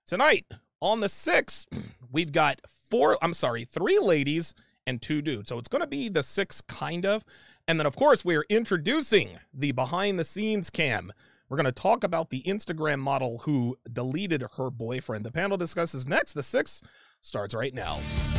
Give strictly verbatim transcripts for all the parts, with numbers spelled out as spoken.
Tonight on the sixth, we've got four, I'm sorry, three ladies and two dudes. So it's going to be the six, kind of. And then, of course, we're introducing the behind-the-scenes cam. We're going to talk about the Instagram model who deleted her boyfriend. The panel discusses next. The six starts right now.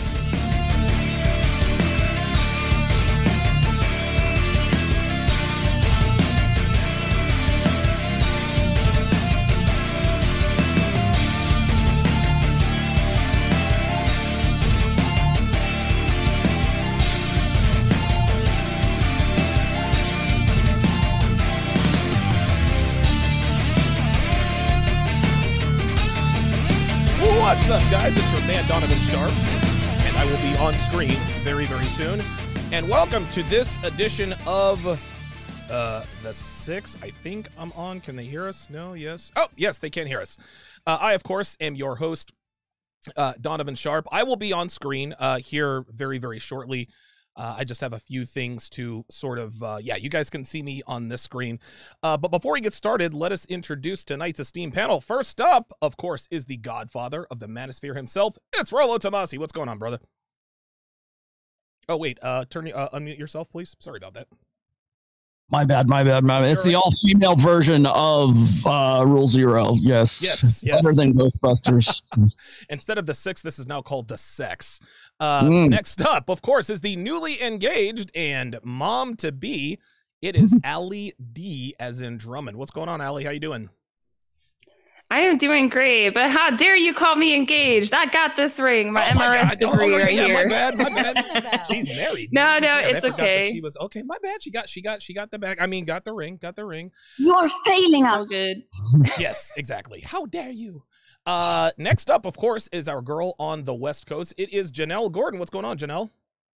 What's up, guys? It's your man, Donovan Sharp, and I will be on screen very, very soon. And welcome to this edition of uh, The Six. I think I'm on. Can they hear us? No? Yes? Oh, yes, they can hear us. Uh, I, of course, am your host, uh, Donovan Sharp. I will be on screen uh, here very, very shortly. Uh, I just have a few things to sort of, uh, yeah, you guys can see me on this screen. Uh, but before we get started, let us introduce tonight's esteemed panel. First up, of course, is the godfather of the Manosphere himself. It's Rollo Tomasi. What's going on, brother? Oh, wait, uh, turn, uh, unmute yourself, please. Sorry about that. My bad, my bad, my bad. It's the all-female version of uh, Rule Zero. Yes. Yes, yes. Better than Ghostbusters. Instead of the six, this is now called the sex. Uh, Mm. Next up, of course, is the newly engaged and mom-to-be. It is Allie D, as in Drummond. What's going on, Allie? How you doing? I am doing great, but how dare you call me engaged? I got this ring, my Oh M R S God. Oh, degree yeah, right yeah, here. My bad, my bad. She's married. No, She's no, married. it's I forgot that okay. She was okay. My bad. She got, she got, she got the bag. I mean, got the ring, got the ring. You're failing All us. good. Yes, exactly. How dare you? Uh, next up, of course, is our girl on the West Coast. It is Janelle Gordon. What's going on, Janelle?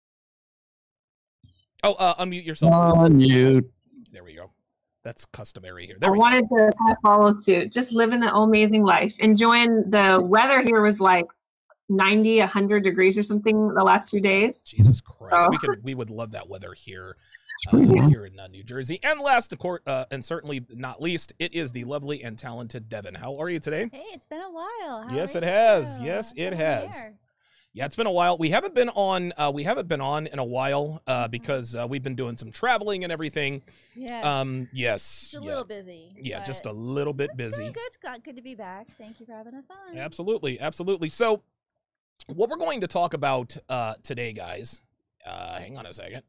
Oh, uh, unmute yourself. please. Unmute. There we go. That's customary here. There I we wanted to kind of follow suit, just living the amazing life, enjoying the weather here was like ninety, one hundred degrees or something the last two days. go. Jesus Christ. So- We could, we would love that weather here, uh, pretty good. here in uh, New Jersey. And last, of course, uh, and certainly not least, it is the lovely and talented Devin. How are you today? Hey, it's been a while. How Yes, are it has. you? Yes, it Happy New has. Year. Yeah, it's been a while. We haven't been on. Uh, we haven't been on in a while uh, because uh, we've been doing some traveling and everything. Yes. Um, yes. Just a yeah. little busy. Yeah, just a but little bit it's busy. Good, good. It's got- good to be back. Thank you for having us on. Absolutely, absolutely. So, what we're going to talk about uh, today, guys. Uh, hang on a second.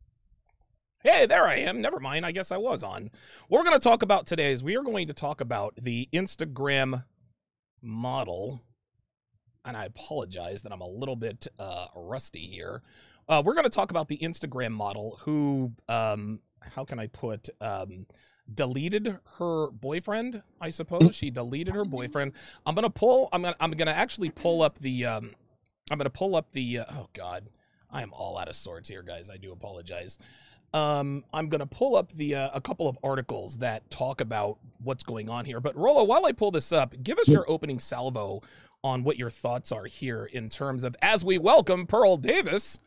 Hey, there I am. Never mind. I guess I was on. What we're going to talk about today is we are going to talk about the Instagram model. And I apologize that I'm a little bit uh, rusty here. Uh, we're going to talk about the Instagram model who, um, how can I put, um, deleted her boyfriend. I suppose she deleted her boyfriend. I'm gonna pull. I'm gonna. I'm gonna actually pull up the. Um, I'm gonna pull up the. Uh, oh God, I am all out of sorts here, guys. I do apologize. Um, I'm gonna pull up the uh, a couple of articles that talk about what's going on here. But Rollo, while I pull this up, give us your opening salvo on what your thoughts are here in terms of as we welcome Pearl Davis.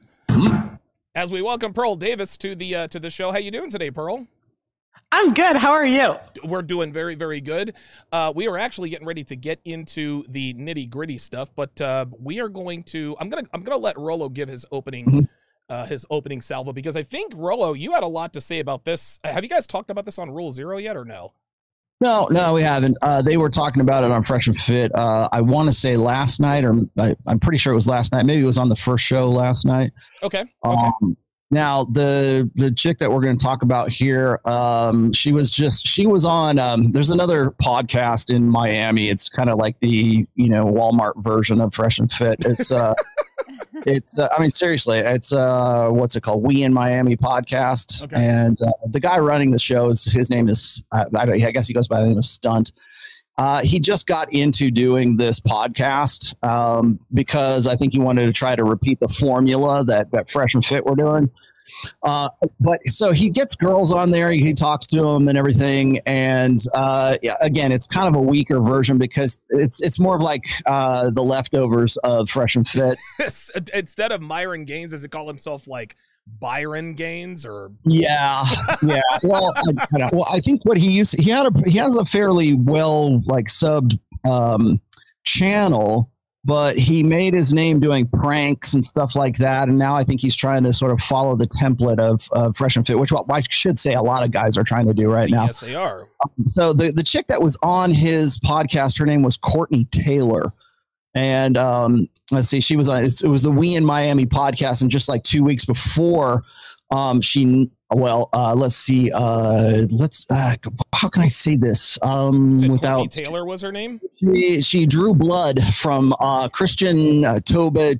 As we welcome Pearl Davis to the uh, to the show. How you doing today, Pearl? I'm good. How are you? We're doing very, very good. Uh, we are actually getting ready to get into the nitty gritty stuff, but uh, we are going to. I'm gonna. I'm gonna let Rollo give his opening, uh, his opening salvo because I think Rollo, you had a lot to say about this. Have you guys talked about this on Rule Zero yet, or no? No, no, we haven't. Uh, they were talking about it on Fresh and Fit. Uh, I want to say last night, or I, I'm pretty sure it was last night. Maybe it was on the first show last night. Okay. Okay. Um, now the the chick that we're going to talk about here, um, she was just she was on. Um, there's another podcast in Miami. It's kind of like the you know Walmart version of Fresh and Fit. It's uh, it's uh, I mean seriously, it's uh, what's it called? We in Miami podcast, Okay. and uh, the guy running the show is his name is I, I, don't, I guess he goes by the name of Stunt. Uh, he just got into doing this podcast um, because I think he wanted to try to repeat the formula that, that Fresh and Fit were doing. Uh, but so he gets girls on there, he talks to them and everything. And uh, yeah, again, it's kind of a weaker version because it's it's more of like uh, the leftovers of Fresh and Fit. Instead of Myron Gaines, does it call himself like Byron Gaines or? Yeah, yeah. Well, I, I don't- well, I think what he used, he had a he has a fairly well like subbed um, channel, but he made his name doing pranks and stuff like that. And now I think he's trying to sort of follow the template of, of Fresh and Fit, which I should say a lot of guys are trying to do right now. Yes, they are. So the, the chick that was on his podcast, her name was Courtney Taylor. And um, let's see, she was on, it was the We in Miami podcast. And just like two weeks before, um, she, well, uh, let's see, uh, let's, uh, how can I say this um, without Courtney Taylor was her name? She, she drew blood from uh, Christian uh, Tobe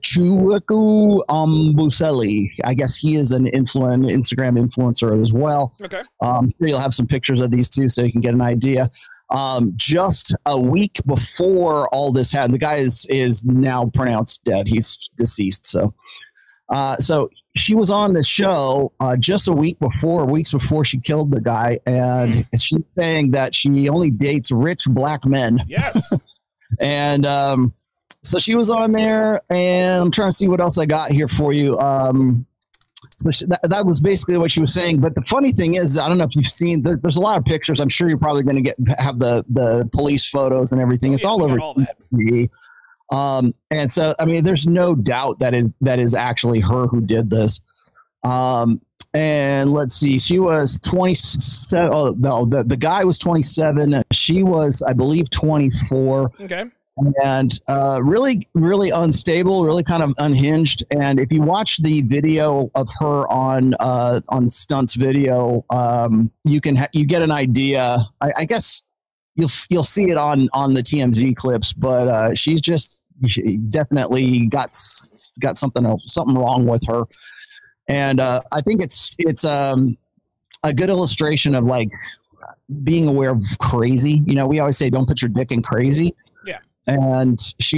Chuku Umbuselli. I guess he is an influen- Instagram influencer as well. Okay. Um, sure you'll have some pictures of these two so you can get an idea. Um, just a week before all this happened, the guy is, is now pronounced dead. He's deceased. So, uh, so she was on the show uh, just a week before, weeks before she killed the guy, and she's saying that she only dates rich black men. Yes. And um, so she was on there, and I'm trying to see what else I got here for you. Um, so she, that, that was basically what she was saying. But the funny thing is, I don't know if you've seen, there, there's a lot of pictures. I'm sure you're probably going to get have the the police photos and everything. Oh, it's yeah, all over all that. T V. Um, and so, I mean, there's no doubt that is that is actually her who did this. Um, and let's see, she was twenty-seven. Oh, no, the, the guy was twenty-seven. She was, I believe, twenty-four. Okay. And uh, really, really unstable, really kind of unhinged. And if you watch the video of her on uh, on Stunt's video, um, you can ha- you get an idea. I, I guess you'll you'll see it on on the T M Z clips, but uh, she's just she definitely got got something else, something wrong with her. And uh, I think it's it's um, a good illustration of like being aware of crazy. You know, we always say don't put your dick in crazy. Yeah. And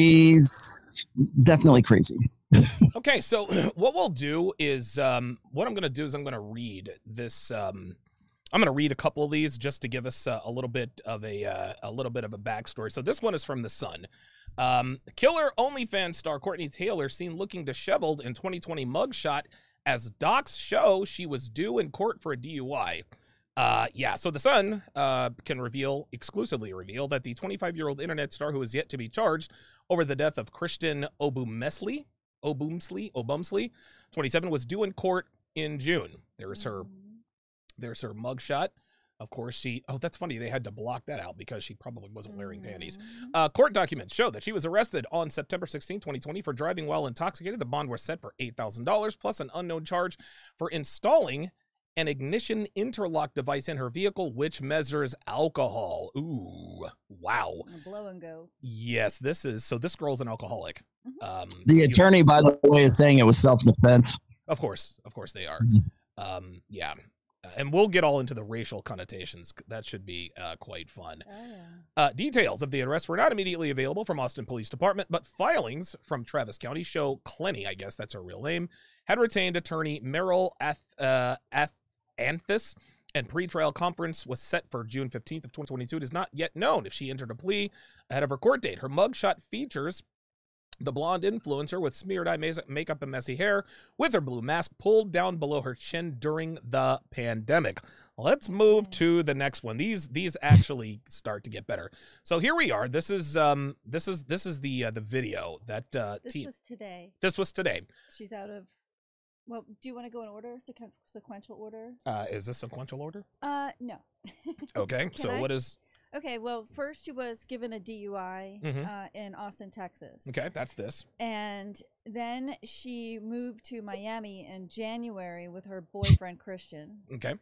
she's definitely crazy. Okay, so what we'll do is um, what I'm going to do is I'm going to read this. Um, I'm going to read a couple of these just to give us uh, a little bit of a uh, a little bit of a backstory. So this one is from The Sun. Um, Killer OnlyFans star Courtney Taylor seen looking disheveled in twenty twenty mugshot as docs show she was due in court for a D U I. Uh, yeah, so The Sun uh, can reveal, exclusively reveal, that the twenty-five-year-old internet star who is yet to be charged over the death of Christian Obumesli, Obumsley, Obumsley, twenty-seven, was due in court in June. There's her, there's her mugshot. Of course, she, oh, that's funny. They had to block that out because she probably wasn't wearing panties. Uh, court documents show that she was arrested on September sixteenth, twenty twenty for driving while intoxicated. The bond was set for eight thousand dollars plus an unknown charge for installing an ignition interlock device in her vehicle, which measures alcohol. Ooh, wow. A blow and go. Yes, this is, so this girl's an alcoholic. Um, The you- attorney, by the way, is saying it was self-defense. Of course, of course they are. Mhm. Um, yeah. Uh, and we'll get all into the racial connotations. That should be uh, quite fun. Oh, yeah. Uh, details of the arrest were not immediately available from Austin Police Department, but filings from Travis County show Clenny, I guess that's her real name, had retained attorney Merrill Ath- uh, Athanthus, and pretrial conference was set for June fifteenth of twenty twenty-two. It is not yet known if she entered a plea ahead of her court date. Her mugshot features the blonde influencer with smeared eye mas- makeup and messy hair, with her blue mask pulled down below her chin during the pandemic. Let's move to the next one. These these actually start to get better. So here we are. This is um this is this is the uh, the video that uh This T- was today. this was today. She's out of. Well, do you want to go in order, sequ- sequential order? Uh, is this sequential order? Uh, no. Okay. Can So I? what is? Okay, well, first she was given a D U I Mhm. uh, in Austin, Texas. Okay, that's this. And then she moved to Miami in January with her boyfriend Christian. Okay.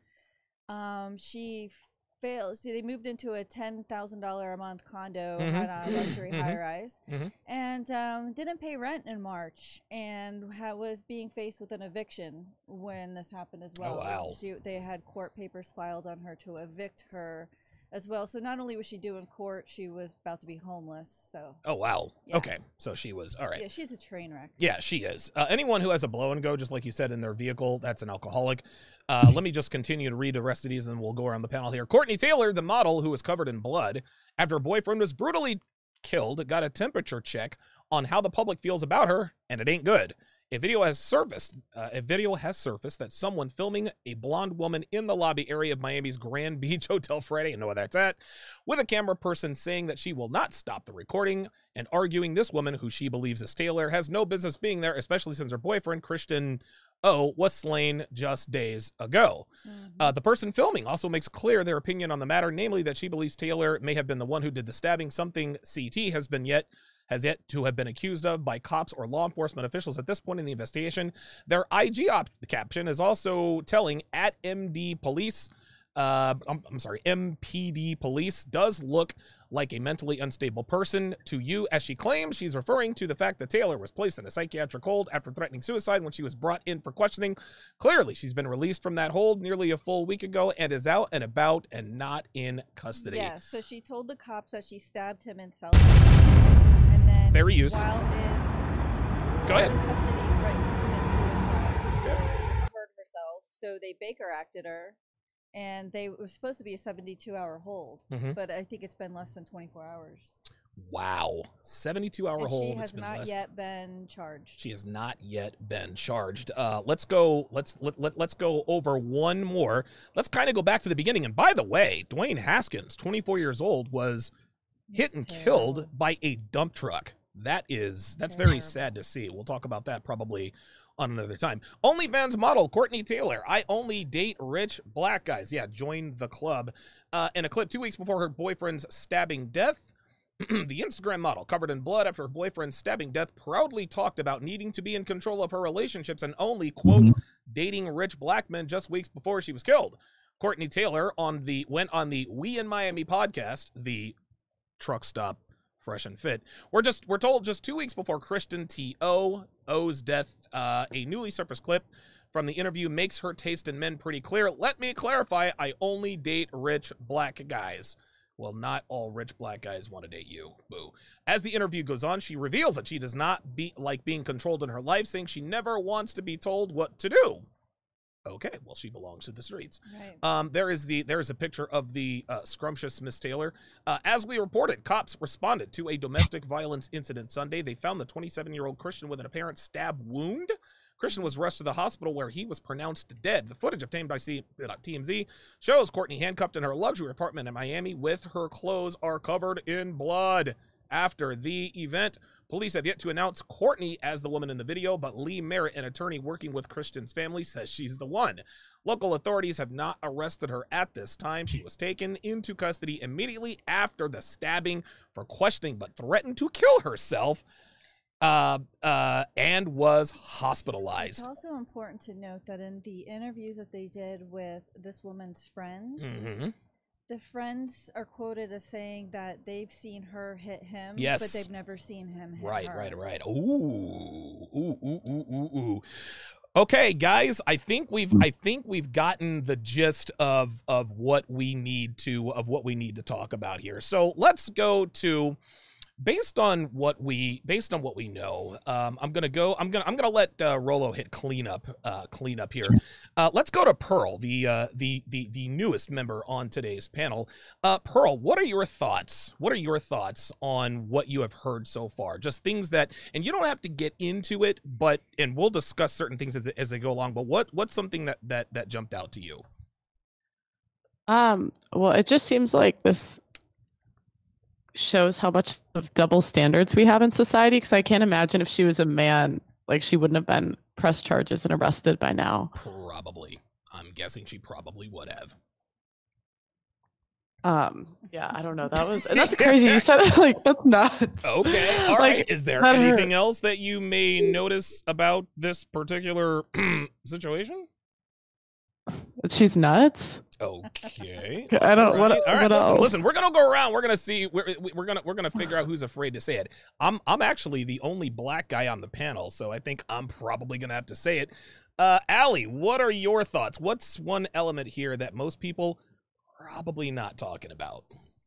Um, she failed. So they moved into a ten thousand dollar a month condo Mhm. on a luxury Mhm. high rise, Mhm. and um, didn't pay rent in March, and ha- was being faced with an eviction when this happened as well. Oh, wow. She, they had court papers filed on her to evict her as well. So not only was she due in court, she was about to be homeless. So Oh wow. Yeah. Okay. So she was all right. yeah, she's a train wreck. Yeah, she is. Uh, anyone who has a blow and go, just like you said, in their vehicle, that's an alcoholic. Uh, let me just continue to read the rest of these, and then we'll go around the panel here. Courtney Taylor, the model who was covered in blood after her boyfriend was brutally killed, got a temperature check on how the public feels about her, and it ain't good. A video has surfaced. Uh, a video has surfaced that someone filming a blonde woman in the lobby area of Miami's Grand Beach Hotel Friday, I know where that's at, with a camera person saying that she will not stop the recording and arguing this woman, who she believes is Taylor, has no business being there, especially since her boyfriend, Christian O, was slain just days ago. Mm-hmm. Uh, the person filming also makes clear their opinion on the matter, namely that she believes Taylor may have been the one who did the stabbing, something C T has been yet has yet to have been accused of by cops or law enforcement officials at this point in the investigation. Their I G op caption is also telling at M D Police, uh, I'm, I'm sorry, M P D Police does look like a mentally unstable person to you, as she claims she's referring to the fact that Taylor was placed in a psychiatric hold after threatening suicide when she was brought in for questioning. Clearly, she's been released from that hold nearly a full week ago and is out and about and not in custody. Yeah, so she told the cops that she stabbed him in self-defense. And then Fair use. While in, Go while ahead. in custody, threatened to commit suicide. Okay. Hurt herself. So they Baker acted her, and they it was supposed to be a seventy-two hour hold, Mm-hmm. but I think it's been less than twenty-four hours. Wow, seventy-two hour And hold. she It's has been not less- yet been charged. She has not yet been charged. Uh, let's go. Let's let, let let's go over one more. Let's kind of go back to the beginning. And by the way, Dwayne Haskins, twenty-four years old, was hit and Terrible. killed by a dump truck. That is that's very Terrible. sad to see. We'll talk about that probably on another time. OnlyFans model Courtney Taylor. I only date rich black guys. Yeah, join the club. Uh, in a clip two weeks before her boyfriend's stabbing death, the Instagram model, covered in blood after her boyfriend's stabbing death, proudly talked about needing to be in control of her relationships and only, quote, Mhm. dating rich black men just weeks before she was killed. Courtney Taylor on the went on the We in Miami podcast, the truck stop fresh and fit. We're just we're told just two weeks before Christian T O O's death, uh, a newly surfaced clip from the interview makes her taste in men pretty clear. Let me clarify, I only date rich black guys. Well, not all rich black guys want to date you. Boo. As the interview goes on, she reveals that she does not be like being controlled in her life, saying she never wants to be told what to do. Okay, well, she belongs to the streets. Right. Um, there is the there is a picture of the uh, scrumptious Miss Taylor. Uh, as we reported, cops responded to a domestic violence incident Sunday. They found the twenty-seven-year-old Christian with an apparent stab wound. Christian was rushed to the hospital where he was pronounced dead. The footage obtained by C- uh, T M Z shows Courtney handcuffed in her luxury apartment in Miami with her clothes are covered in blood. After the event, police have yet to announce Courtney as the woman in the video, but Lee Merritt, an attorney working with Christian's family, says she's the one. Local authorities have not arrested her at this time. She was taken into custody immediately after the stabbing for questioning, but threatened to kill herself. Uh, uh, and was hospitalized. It's also important to note that in the interviews that they did with this woman's friends, Mm-hmm. the friends are quoted as saying that they've seen her hit him, Yes. but they've never seen him hit Right, her. right, right. Ooh, ooh, ooh, ooh, ooh, ooh. Okay, guys, I think we've I think we've gotten the gist of of what we need to of what we need to talk about here. So let's go to. Based on what we based on what we know, um, I'm gonna go. I'm gonna I'm gonna let uh, Rolo hit cleanup uh, cleanup here. Uh, let's go to Pearl, the uh, the the the newest member on today's panel. Uh, Pearl, what are your thoughts? What are your thoughts on what you have heard so far? Just things that, and you don't have to get into it, but and we'll discuss certain things as, as they go along. But what what's something that that that jumped out to you? Um, well, it just seems like this shows how much of double standards we have in society, because I can't imagine if she was a man, like she wouldn't have been pressed charges and arrested by now. Probably. I'm guessing she probably would have. Um, yeah, I don't know. That was that's crazy. You said it like that's nuts. Okay, all Like, right. Is there that hurt. anything else that you may notice about this particular situation? She's nuts. Okay. I don't- All what- right. All right, what listen, else? listen, we're gonna go around. We're gonna see. We're we're gonna we're gonna figure out who's afraid to say it. I'm I'm actually the only black guy on the panel, so I think I'm probably gonna have to say it. Uh, Allie, what are your thoughts? What's one element here that most people probably not talking about?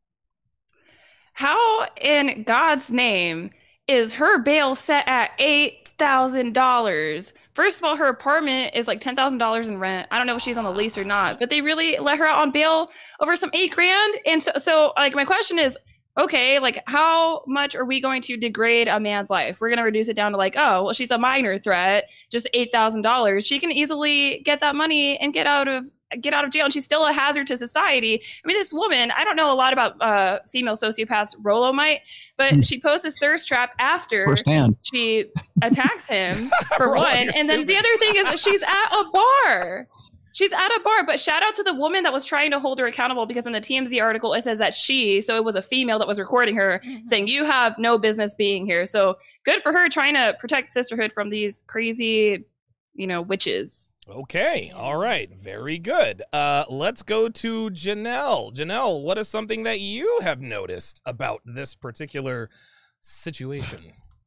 How in God's name is her bail set at eight thousand dollars? First of all, her apartment is like ten thousand dollars in rent. I don't know if she's on the lease or not, but they really let her out on bail over some eight grand. And so, so like, my question is, okay, like how much are we going to degrade a man's life? We're going to reduce it down to like, oh, well, she's a minor threat, just eight thousand dollars. She can easily get that money and get out of get out of jail, and she's still a hazard to society. I mean, this woman, I don't know a lot about uh, female sociopaths, Rolo might, but mm. she posts this thirst trap after Firsthand. she attacks him for Rolo, one. And stupid. then the other thing is that she's at a bar. She's at a bar, but shout out to the woman that was trying to hold her accountable, because in the T M Z article, it says that she, so it was a female that was recording her, mm-hmm. saying, you have no business being here. So good for her trying to protect sisterhood from these crazy, you know, witches. Okay. All right. Very good. Uh, let's go to Janelle. Janelle, what is something that you have noticed about this particular situation?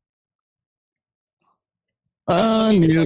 Uh, new.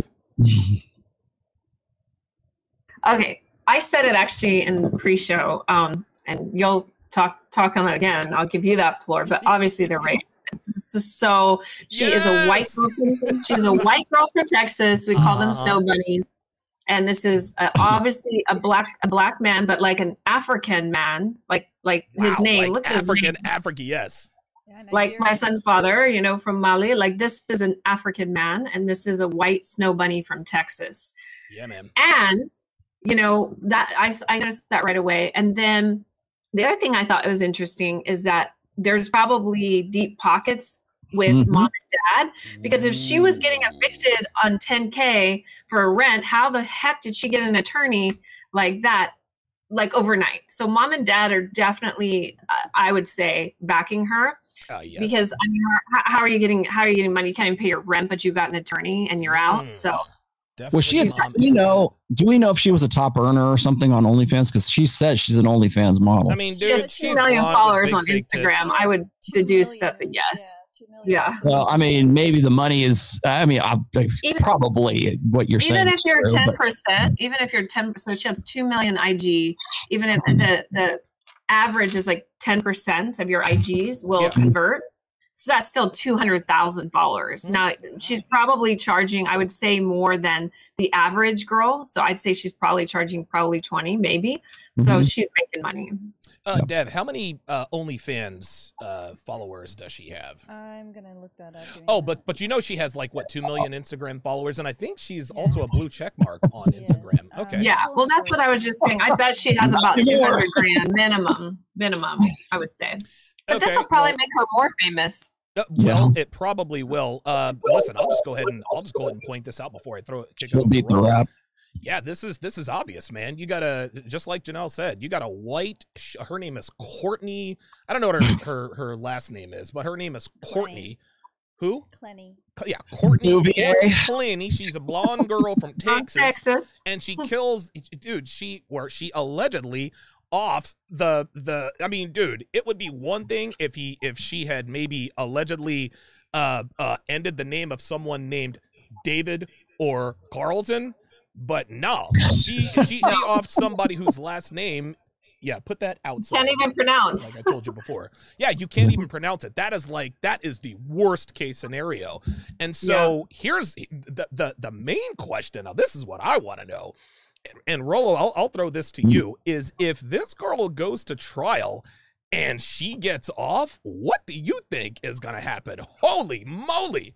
Okay, I said it actually in pre-show, um, and you'll talk talk on it again. I'll give you that floor, but obviously the race. It's, it's just so she yes! is a white girl. From, she's a white girl from Texas. We call uh-huh. them snow bunnies, and this is uh, obviously a black a black man, but like an African man, like like wow, his name. Like Look at African, his name. African, yes. Yeah, like my son's father, you know, from Mali. Like this is an African man, and this is a white snow bunny from Texas. Yeah, man. And you know, that I, I noticed that right away. And then the other thing I thought was interesting is that there's probably deep pockets with mm-hmm. mom and dad, because if she was getting evicted on ten K for a rent, how the heck did she get an attorney like that, like overnight? So mom and dad are definitely, uh, I would say, backing her. Uh, yes. Because I mean, how, how are you getting, how are you getting money? You can't even pay your rent, but you got an attorney and you're out. Mm. So Definitely was she, a, you know, do we know if she was a top earner or something on OnlyFans? Because she said she's an OnlyFans model. I mean, dude, she has two million followers on Instagram. I would deduce million, that's a yes. Yeah, yeah. Well, I mean, maybe the money is, I mean, I, even, probably what you're even saying. Even if you're ten percent, even if you're ten, so she has two million I G, even if the, the average is like ten percent of your I Gs will yeah. convert. So that's still two hundred thousand followers. Mm-hmm. Now, she's probably charging, I would say, more than the average girl. So I'd say she's probably charging probably twenty, maybe. So mm-hmm. she's making money. Uh, Dev, how many uh, OnlyFans uh, followers does she have? I'm going to look that up. Oh, but but you know she has like, what, two million Instagram followers? And I think she's yes. also a blue check mark on yes. Instagram. Okay. Um, yeah, well, that's what I was just saying. I bet she has about two hundred grand minimum, minimum, I would say. But okay, this will probably well, make her more famous. Uh, well, yeah. it probably will. Uh, listen, I'll just go ahead and I'll just go ahead and point this out before I throw it. Kick She'll it beat the rap. Yeah, this is this is obvious, man. You got a, just like Janelle said, you got a white. Her name is Courtney. I don't know what her her, her last name is, but her name is Courtney. Who? Clenny. Yeah, Courtney Clenny. She's a blonde girl from Texas, Texas, and she kills. Dude, she where she allegedly. Off the the I mean, dude, it would be one thing if he if she had maybe allegedly uh uh ended the name of someone named David or Carlton, but no, she she, she offed somebody whose last name, yeah, put that outside. Can't even pronounce. Like I told you before. Yeah, you can't even pronounce it. That is like that is the worst case scenario. And so yeah. here's the the the main question. Now, this is what I want to know. And Rolo, I'll, I'll throw this to you, is if this girl goes to trial and she gets off, what do you think is going to happen? Holy moly.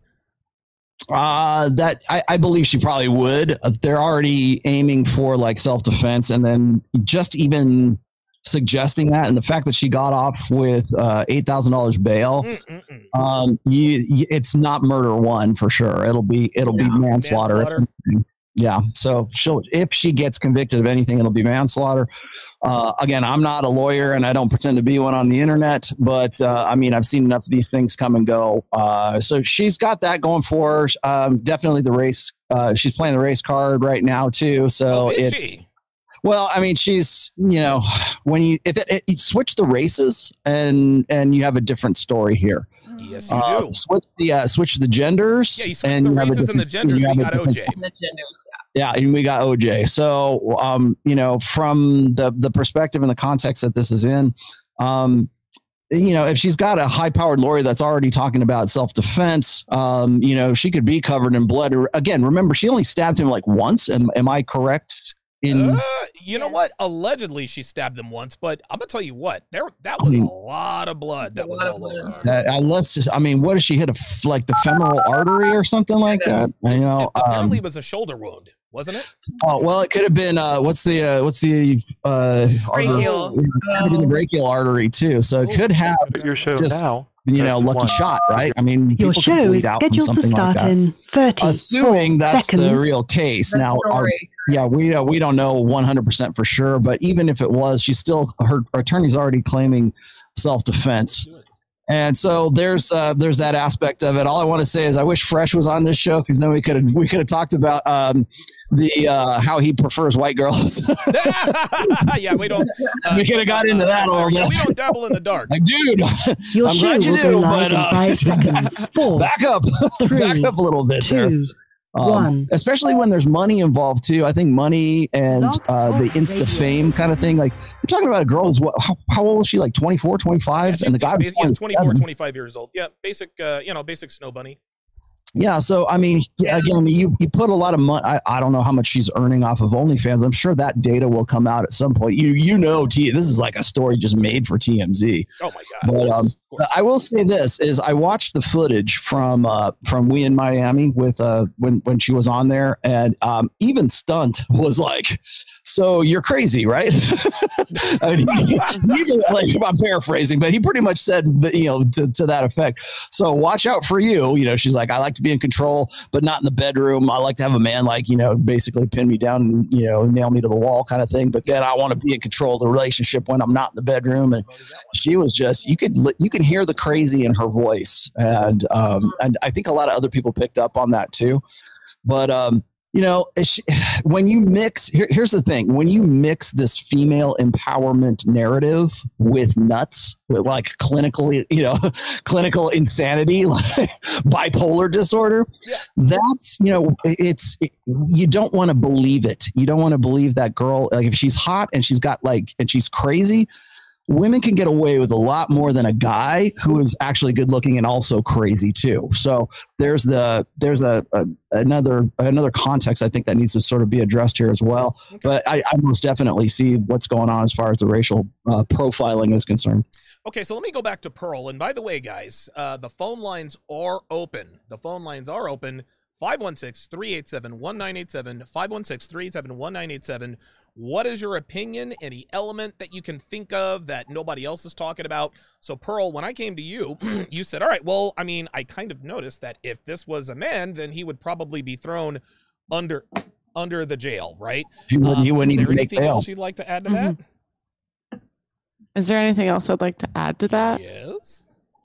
Uh, that I, I believe she probably would. Uh, they're already aiming for like self-defense, and then just even suggesting that, and the fact that she got off with uh, eight thousand dollars bail, Mm-mm-mm. um, you, you, it's not murder one for sure. It'll be it'll no. be manslaughter. manslaughter. Yeah, so she'll if she gets convicted of anything, it'll be manslaughter. Uh, again, I'm not a lawyer and I don't pretend to be one on the internet, but uh, I mean, I've seen enough of these things come and go. Uh, so she's got that going for her. Um, definitely the race. Uh, she's playing the race card right now too. So oh, is it's she? Well, I mean, she's, you know, when you if it, it you switch the races and and you have a different story here. Yes, you uh, do. Switch the uh, switch the genders. Yeah, you switch and the races and the genders. We got O J. And the genders, yeah. yeah, and we got O J. So, um, you know, from the the perspective and the context that this is in, um, you know, if she's got a high-powered lawyer that's already talking about self-defense, um, you know, she could be covered in blood. Again, remember, she only stabbed him like once. Am, am I correct? In Uh, you know what? Yes. Allegedly, she stabbed them once, but I'm gonna tell you what. There, that I was mean- a lot of blood that a was lot of all over blood. her. uh, uh, let's just, I mean, what does she hit? A f- like the femoral artery or something like that? You know, It apparently um, it was a shoulder wound, wasn't it? oh well, it could have been. Uh, what's the uh, what's the uh, artery? Brachial. It could have been the brachial artery too. So it Oh, could have, could Your show Just- now. you know, Press lucky one. shot, right? I mean, Your people show can is bleed out from scheduled to something like start that. in thirty. Assuming that's seconds. the real case. The Now, our, story. yeah, we uh, we don't know one hundred percent for sure, but even if it was, she's still her, her attorney's already claiming self defense. And so there's uh, there's that aspect of it. All I want to say is I wish Fresh was on this show because then we could have we could have talked about um, the uh, how he prefers white girls. Yeah, we don't. Uh, We coulda got into that a little yeah, bit. We don't dabble in the dark. like, dude, Your I'm show glad you will do, go live but in uh, five seconds. Four, back up, back three, up a little bit there. two, Um, one. especially when there's money involved too. I think money and Not uh, the on insta radio. fame kind of thing. Like you're talking about a girl who's what? How, how old was she? Like twenty-four, twenty-five, Yeah, she's- and the guy was she's basi- yeah, twenty-four, twenty-seven. twenty-five years old. Yeah, basic, uh, you know, basic snow bunny. Yeah. So I mean, yeah, again, you you put a lot of money. I, I don't know how much she's earning off of OnlyFans. I'm sure that data will come out at some point. You you know, T, this is like a story just made for T M Z. Oh my god. But, of um, course, of course. I will say this is I watched the footage from uh, from We in Miami with uh, when when she was on there, and um, even Stunt was like, "So you're crazy, right?" I mean, he, he, like, I'm paraphrasing, but he pretty much said that, you know, to, to that effect. So watch out for you. You know, she's like, "I like to be in control, but not in the bedroom. I like to have a man like, you know, basically pin me down and, you know, nail me to the wall kind of thing. But then I want to be in control of the relationship when I'm not in the bedroom." And she was just, you could li- you could hear the crazy in her voice, and um and I think a lot of other people picked up on that too. But um you know, she, when you mix, here, here's the thing: when you mix this female empowerment narrative with nuts, with like clinically, you know, clinical insanity, like bipolar disorder, Yeah. that's, you know, it's it, you don't want to believe it. You don't want to believe that girl. Like if she's hot and she's got like and she's crazy, women can get away with a lot more than a guy who is actually good looking and also crazy too. So there's the there's a, a another another context I think that needs to sort of be addressed here as well. Okay. But I, I most definitely see what's going on as far as the racial uh, profiling is concerned. Okay, so let me go back to Pearl. And by the way, guys, uh, the phone lines are open. The phone lines are open. five one six, three eight seven, one nine eight seven, five one six, three eight seven, one nine eight seven. What is your opinion? Any element that you can think of that nobody else is talking about? So, Pearl, when I came to you, you said, all right, well, I mean, I kind of noticed that if this was a man, then he would probably be thrown under under the jail, right? He wouldn't, he Um, wouldn't is there even make anything bail. else you'd like to add to that? Is there anything else I'd like to add to that? Yes.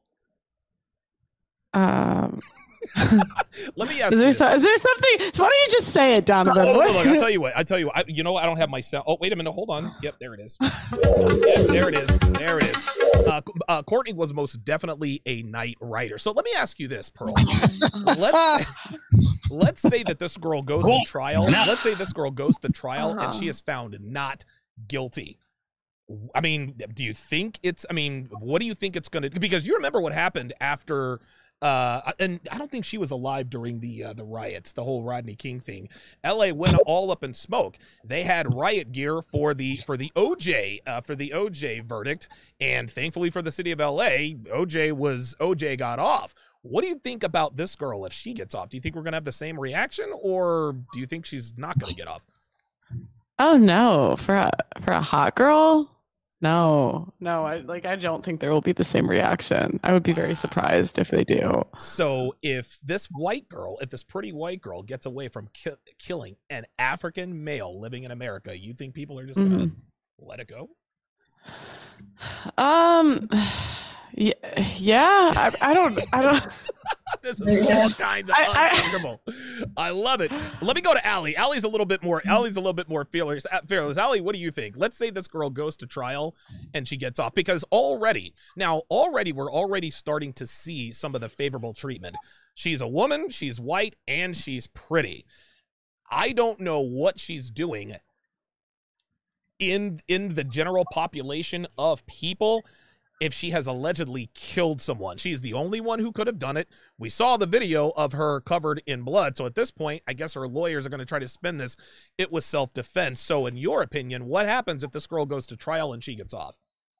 Um, Let me ask is you there this. so, is there something? Why don't you just say it, Donovan? Oh, What- look, I'll tell you what. I'll tell you what. I, you know what? I don't have my sound. Oh, wait a minute. Hold on. Yep, there it is. Yep, there it is. There it is. Uh, uh, Courtney was most definitely a night writer. So let me ask you this, Pearl. Let's, let's say that this girl goes to trial. Let's say this girl goes to trial and she is found not guilty. I mean, do you think it's, I mean, what do you think it's going to, because you remember what happened after, uh, and I don't think she was alive during the, uh, the riots, the whole Rodney King thing. L A went all up in smoke. They had riot gear for the, for the O J, uh, for the O J verdict. And thankfully for the city of L A, O J was, O J got off. What do you think about this girl if she gets off? Do you think we're going to have the same reaction, or do you think she's not going to get off? Oh no, for a for a hot girl? No, no. I like. I don't think there will be the same reaction. I would be very surprised if they do. So if this white girl, if this pretty white girl gets away from ki- killing an African male living in America, you think people are just going to let it go? Um. Yeah. Yeah. I, I don't. I don't. This is all kinds of I- I- uncomfortable. I love it. Let me go to Allie. Allie's a little bit more. Allie's a little bit more fearless. uh, Fearless. Allie, what do you think? Let's say this girl goes to trial and she gets off, because already now already we're already starting to see some of the favorable treatment. She's a woman. She's white and she's pretty. I don't know what she's doing in in the general population of people. if she has allegedly killed someone. She's the only one who could have done it. We saw the video of her covered in blood. So at this point, I guess her lawyers are going to try to spin this. It was self-defense. So in your opinion, what happens if this girl goes to trial and she gets off?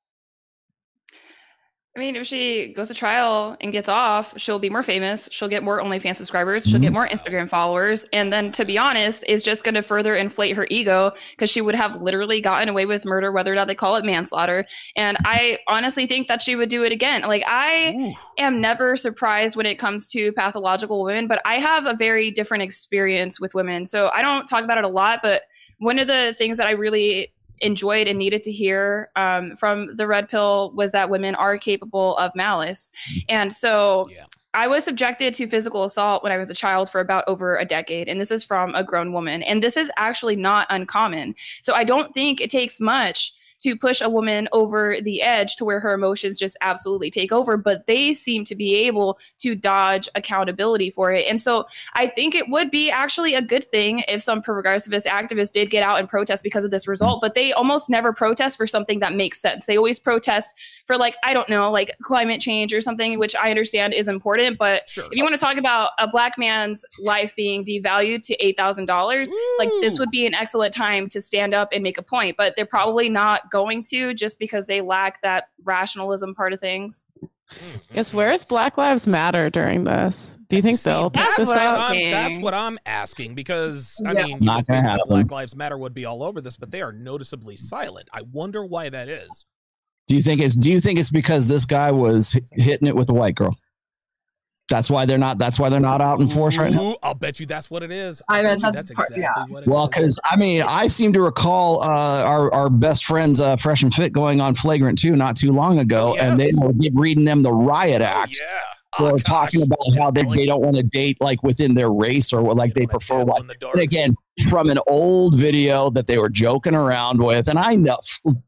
I mean, if she goes to trial and gets off, she'll be more famous. She'll get more OnlyFans subscribers. She'll get more Instagram followers. And then, to be honest, is just going to further inflate her ego because she would have literally gotten away with murder, whether or not they call it manslaughter. And I honestly think that she would do it again. Like, I Ooh. am never surprised when it comes to pathological women, but I have a very different experience with women. So I don't talk about it a lot, but one of the things that I really enjoyed and needed to hear um, from the red pill was that women are capable of malice. And so yeah. I was subjected to physical assault when I was a child for about over a decade. And this is from a grown woman. And this is actually not uncommon. So I don't think it takes much to push a woman over the edge to where her emotions just absolutely take over, but they seem to be able to dodge accountability for it. And so I think it would be actually a good thing if some progressivist activists did get out and protest because of this result, but they almost never protest for something that makes sense. They always protest for, like, I don't know, like climate change or something, which I understand is important. But sure. if you want to talk about a Black man's life being devalued to eight thousand dollars, like this would be an excellent time to stand up and make a point, but they're probably not going to, just because they lack that rationalism part of things. Yes, where is Black Lives Matter during this? Do you think See, they'll pick that's this what up? I'm, that's what I'm asking, because I Yeah. mean, Not you gonna think that happen. Black Lives Matter would be all over this, but they are noticeably silent. I wonder why that is. Do you think it's Do you think it's because this guy was h- hitting it with a white girl? That's why they're not. That's why they're not out in force right now. Ooh, I'll bet you that's what it is. I I'll bet bet you that's that's part- exactly yeah. what it Well, is. because I mean, I seem to recall uh, our our best friends, uh, Fresh and Fit, going on Flagrant two not too long ago, Oh, and they yes. were reading them the riot Oh, act. yeah. For Oh, talking gosh. about how they, Like- they don't want to date like within their race or what, like They they wanna prefer dabble white. in the dark. And again, from an old video that they were joking around with, and I know,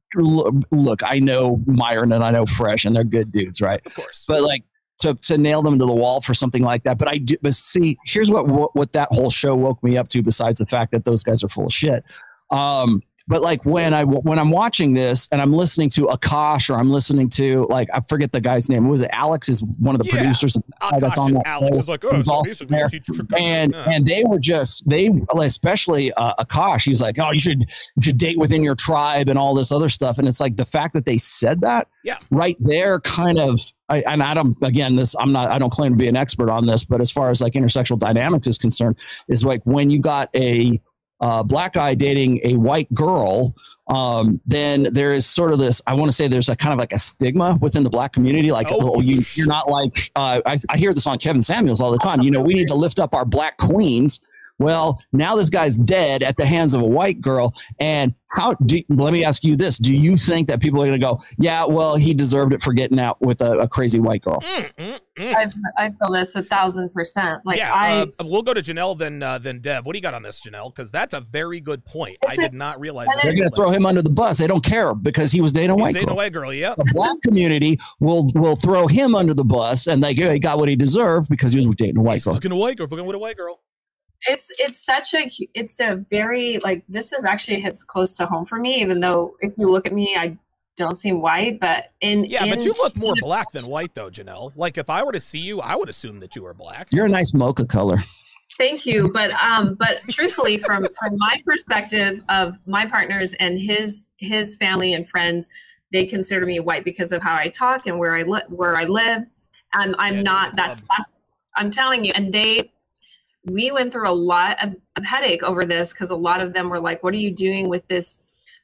look, I know Myron and I know Fresh, and they're good dudes, right? Of course. But like to to nail them to the wall for something like that. But I do. But see, here's what what, what that whole show woke me up to. Besides the fact that those guys are full of shit. Um, But like when I when I'm watching this and I'm listening to Akash, or I'm listening to, like, I forget the guy's name. What was it? Alex is one of the Yeah. producers Akash that's on and that Alex show. is like, oh, He's so all basically there. she trick- and yeah. and they were just they especially uh, Akash. He was like, oh, you should you should date within your tribe and all this other stuff. And it's like the fact that they said that Yeah. right there, kind of. I, and I don't. Again, this I'm not. I don't claim to be an expert on this, but as far as like intersexual dynamics is concerned, is like when you got a uh, black guy dating a white girl. Um, then there is sort of this, I want to say there's a kind of like a stigma within the black community. Like, Oh. oh, you, you're not like, uh, I, I hear this on Kevin Samuels all the time. You know, we need to lift up our black queens. Well, now this guy's dead at the hands of a white girl. And how do, let me ask you this. Do you think that people are going to go, yeah, well, he deserved it for getting out with a, a crazy white girl? Mm, mm, mm. I, I feel this a thousand percent. Like yeah, I, uh, we'll go to Janelle, then uh, then Dev. What do you got on this, Janelle? Because that's a very good point. I It's a- did not realize and that. They're going to throw him under the bus. They don't care because he was dating a He's white dating a girl. white girl. Yep. The black community will will throw him under the bus, and they he got what he deserved because he was dating a white He's girl. fucking a white girl. Fucking with a white girl. it's it's such a it's a very, like, this is actually hits close to home for me, even though if you look at me I don't seem white, but in Yeah, in, but you look more in- black than white, though, Janelle. Like, if I were to see you, I would assume that you were black. You're a nice mocha color. Thank you, but um, but truthfully, from from my perspective of my partners and his his family and friends, they consider me white because of how I talk and where I li- where I live. And I'm Yeah, not. the That's, club. that's I'm telling you. And they, we went through a lot of, of headache over this because a lot of them were like, "What are you doing with this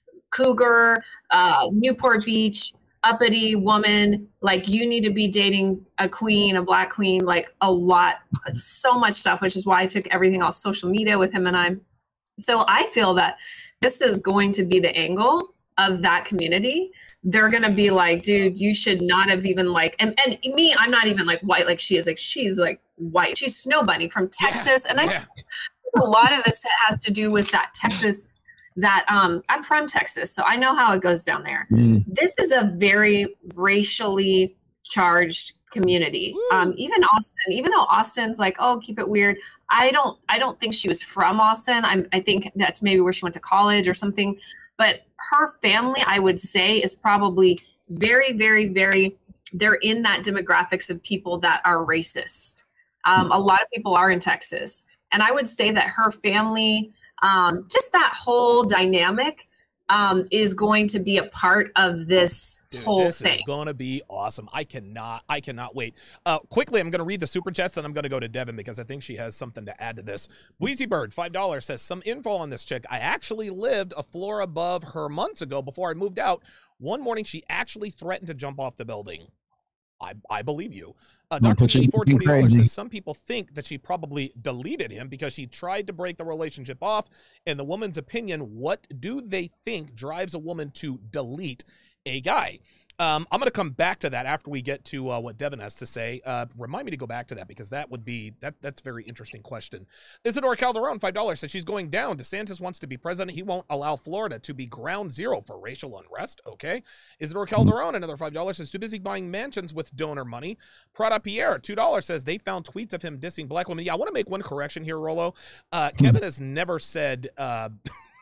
cougar, uh, Newport Beach?" uppity woman, like you need to be dating a queen, a black queen, like a lot, so much stuff, which is why I took everything off social media with him and I. So I feel that this is going to be the angle of that community. They're going to be like, dude, you should not have even like, and, and me, I'm not even like white like she is. Like she's like white. She's Snow Bunny from Texas. And I Yeah. a lot of this has to do with that Texas, that um, I'm from Texas, so I know how it goes down there. Mm. This is a very racially charged community. Um, even Austin, even though Austin's like, oh, keep it weird. I don't, I don't think she was from Austin. I'm, I think that's maybe where she went to college or something. But her family, I would say, is probably very, very, very, they're in that demographics of people that are racist. Um, a lot of people are in Texas. And I would say that her family, um, just that whole dynamic um, is going to be a part of this Dude, whole this thing. is going to be awesome. I cannot, I cannot wait. Uh, quickly, I'm going to read the super chats, and I'm going to go to Devin because I think she has something to add to this. Wheezy Bird, five dollars, says, some info on this chick. I actually lived a floor above her months ago before I moved out. One morning, she actually threatened to jump off the building. I, I believe you. Uh, Don't Doctor put you in four twenty crazy. says some people think that she probably deleted him because she tried to break the relationship off. In the woman's opinion, what do they think drives a woman to delete a guy? Um, I'm going to come back to that after we get to uh, what Devin has to say. Uh, remind me to go back to that because that would be, that that's a very interesting question. Isadora Calderon, five dollars, says she's going down. DeSantis wants to be president. He won't allow Florida to be ground zero for racial unrest. Okay. Isadora Calderon, another five dollars, says too busy buying mansions with donor money. Prada Pierre, two dollars, says they found tweets of him dissing black women. Yeah, I want to make one correction here, Rolo. Uh, Kevin has never said... Uh,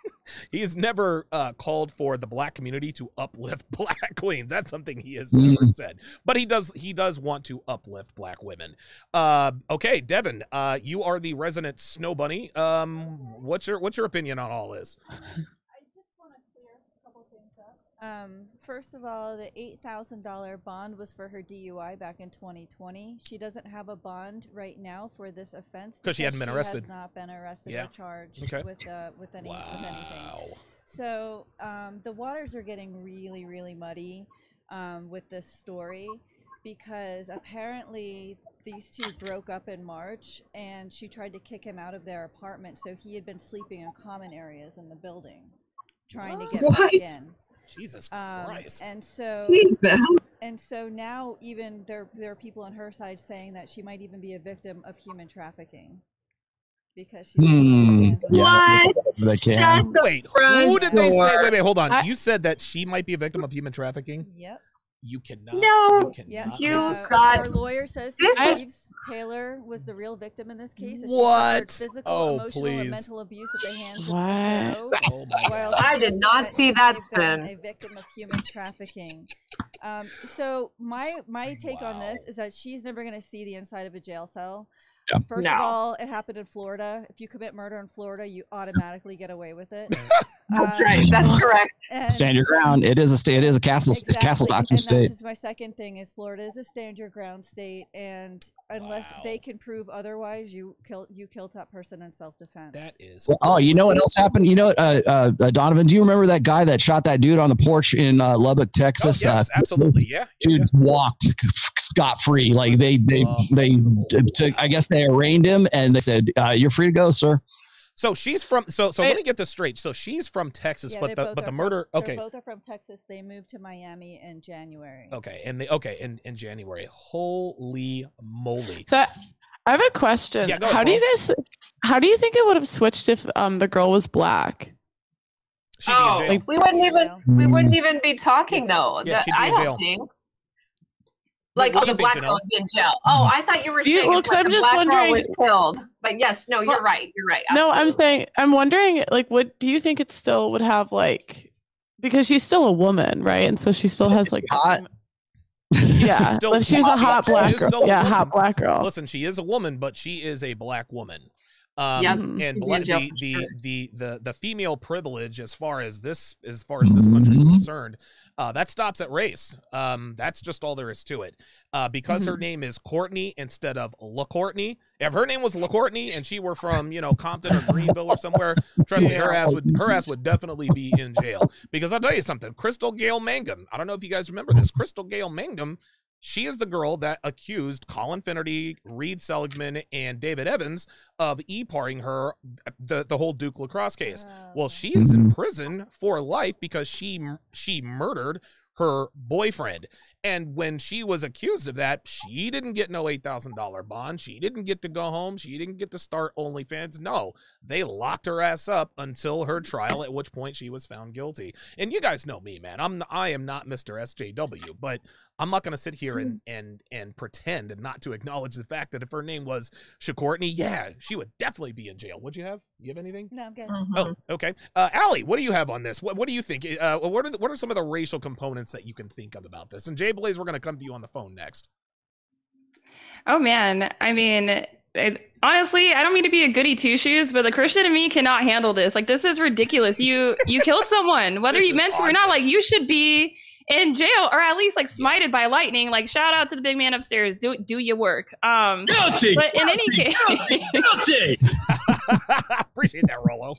He has never uh, called for the black community to uplift black queens. That's something he has never Mm. said. But he does he does want to uplift black women. Uh, okay, Devin, uh, you are the resident snow bunny. Um, what's your what's your opinion on all this? I just want to clear a couple things up. Um, first of all, the eight thousand dollar bond was for her D U I back in twenty twenty. She doesn't have a bond right now for this offense 'Cause she hadn't been arrested. Has not been arrested Yeah. or charged Okay. with uh, with any with anything. Wow. So um, the waters are getting really, really muddy um, with this story because apparently these two broke up in March and she tried to kick him out of their apartment. So he had been sleeping in common areas in the building, trying to get What? back in. Jesus Um, Christ. and so Please, Beth. and so now even there there are people on her side saying that she might even be a victim of human trafficking because she's Hmm. Yeah. What? They can. Shut the Wait, front who did they say? door. Wait, wait, hold on. I- You said that she might be a victim of human trafficking? Yep. You cannot. No. You cannot. Yeah, You uh, make got- Our lawyer says This he is- believes Taylor was the real victim in this case. that she What? suffered Physical, Oh, emotional, please. and mental abuse at the hands of What? Cicero, Oh my while God. I she did is not that see she that has been spin. A victim of human trafficking. Um, so my my take on this Wow. is that she's never going to see the inside of a jail cell. Yeah. First No. of all, it happened in Florida. If you commit murder in Florida, you automatically get away with it. That's Uh, right. That's correct. and- Stand your ground. It is a state. It is a castle. Exactly. Castle doctrine and state. That's my second thing is Florida is a stand your ground state, and unless Wow. they can prove otherwise, you kill you killed that person in self defense. That is. Well, oh, you know what else happened? You know, uh, uh, uh, Donovan, do you remember that guy that shot that dude on the porch in uh, Lubbock, Oh, Texas? yes, uh, absolutely. Yeah. yeah, yeah. Dude walked scot free. Like they, they, they took. I guess they arraigned him and they said, uh, "You're free to go, sir." So she's from. So so let Wait. me get this straight. So she's from Texas, Yeah, but they the both but the are murder. From, Okay. they're both are from Texas. They moved to Miami in January. Okay, and they okay in in January. Holy moly! So I have a question. Yeah, go ahead, how do you guys how do you think it would have switched if um the girl was black? She'd be Oh, in jail. we wouldn't even Jail. we wouldn't even be talking though. Yeah, The- she'd be I in don't jail. think. Wait, Like, what oh, do you the think, black Janelle? girl would be in jail. Oh, I thought you were Do you- saying well, if, 'cause like, I'm the just black girl wondering- was killed. But yes, no, you're Well- right. You're right. No, I'm Absolutely. saying I'm wondering like what do you think it still would have like because she's still a woman, right? And so she still has like Hot. yeah. Still If she's a hot. hot She black is girl. still a Yeah, woman. hot black girl. Listen, she is a woman, but she is a black woman. Um, Yep. and She'd be bla- in jail the, for the, sure. the the the female privilege, as far as this as far as this country is Mhm. concerned, uh, that stops at race. Um, that's just all there is to it. Uh, because her name is Courtney instead of LaCourtney. If her name was LaCourtney and she were from you know Compton or Greenville or somewhere, trust me, her ass would her ass would definitely be in jail. Because I'll tell you something, Crystal Gail Mangum. I don't know if you guys remember this. Crystal Gail Mangum. She is the girl that accused Colin Finnerty, Reed Seligman, and David Evans of e-parring her the, the whole Duke lacrosse case. Well, Oh. she is in prison for life because she she murdered her boyfriend. And when she was accused of that, she didn't get no eight thousand dollar bond. She didn't get to go home. She didn't get to start OnlyFans. No, they locked her ass up until her trial, at which point she was found guilty. And you guys know me, man. I'm I am not Mister S J W, but I'm not going to sit here and and and pretend and not to acknowledge the fact that if her name was Shacourtney, yeah, she would definitely be in jail. Would you have? You have anything? No, I'm good. Mhm. Oh, okay. Uh, Allie, what do you have on this? What What do you think? Uh, what are the, what are some of the racial components that you can think of about this? And Jay Blaze, we're going to come to you on the phone next. Oh man, I mean, I, honestly, I don't mean to be a goody two shoes, but the Christian in me cannot handle this. Like, this is ridiculous. You you killed someone, whether This you is meant to or awesome. not. Like, you should be in jail or at least like smited by lightning. Like, shout out to the big man upstairs. Do do your work. Um, Guilty. but in any case, Guilty. Appreciate that, Rollo.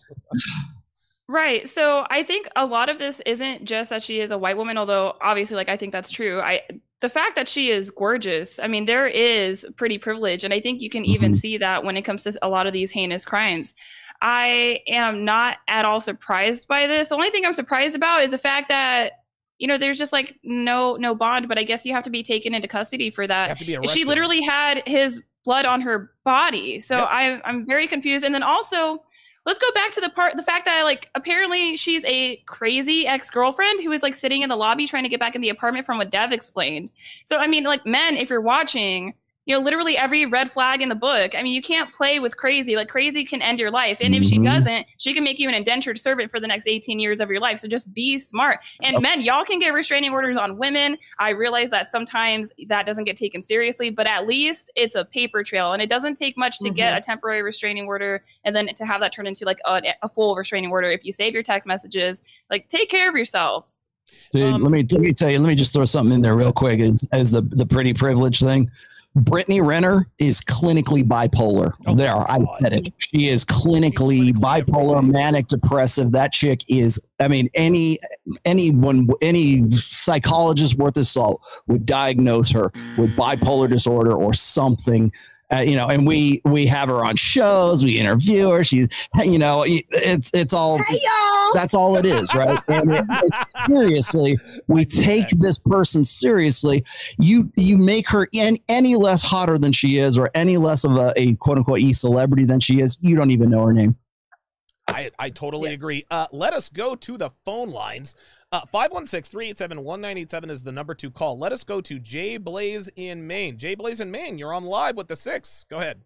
right. So I think a lot of this isn't just that she is a white woman, although obviously, like, I think that's true. I the fact that she is gorgeous, I mean, there is pretty privilege, and I think you can even Mhm. see that when it comes to a lot of these heinous crimes. I am not at all surprised by this. The only thing I'm surprised about is the fact that, you know, there's just like no no bond, but I guess you have to be taken into custody for You that. have to be She arrested. literally had his blood on her body. So Yep. I, I'm very confused. And then also, let's go back to the part, the fact that like apparently she's a crazy ex-girlfriend who is like sitting in the lobby trying to get back in the apartment from what Dev explained. So I mean, like, men, if you're watching, you know, literally every red flag in the book. I mean, you can't play with crazy. Like, crazy can end your life. And if she Mhm. doesn't, she can make you an indentured servant for the next eighteen years of your life. So just be smart. And men, y'all can get restraining orders on women. I realize that sometimes that doesn't get taken seriously, but at least it's a paper trail. And it doesn't take much to get a temporary restraining order and then to have that turn into like a, a full restraining order. If you save your text messages, like, take care of yourselves. Dude, Um, let me let me tell you. Let me just throw something in there real quick. As, as the the pretty privilege thing, Brittany Renner is clinically bipolar. Oh, there, I God. said it. She is clinically She's clinically bipolar, everything. manic depressive. That chick is. I mean, any anyone, any psychologist worth his salt would diagnose her with bipolar disorder or something. Uh, you know, and we we have her on shows. We interview her. She's, you know, it's it's all. Hey y'all. That's all it is, right? And it, it's seriously, we take this person seriously. You you make her in, any less hotter than she is, or any less of a, a quote unquote e celebrity than she is. You don't even know her name. I, I totally agree. Uh, let us go to the phone lines. Uh, five one six, three eight seven, one nine eight seven is the number to call. Let us go to Jay Blaze in Maine. Jay Blaze in Maine, you're on live with the six. Go ahead.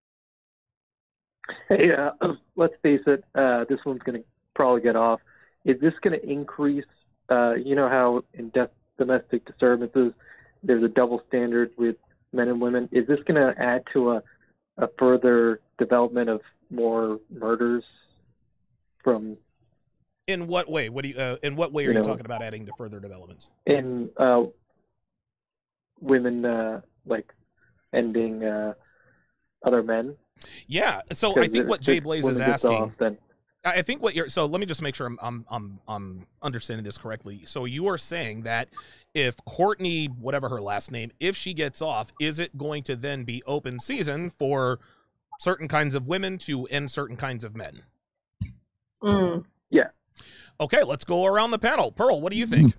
Hey, uh, let's face it, uh, this one's going to probably get off. Is this going to increase, uh, you know how in de- domestic disturbances there's a double standard with men and women? Is this going to add to a, a further development of more murders from In what way? What do you? Uh, in what way are You you know- talking about adding to further developments? in uh, women, uh, like ending uh, other men? Yeah. So I 'Cause think if- what Jay if Blaze is women gets asking. off, then I I think what you're. So let me just make sure I'm I'm I'm I'm understanding this correctly. So you are saying that if Courtney, whatever her last name, if she gets off, is it going to then be open season for certain kinds of women to end certain kinds of men? Mm. Okay, let's go around the panel. Pearl, what do you think?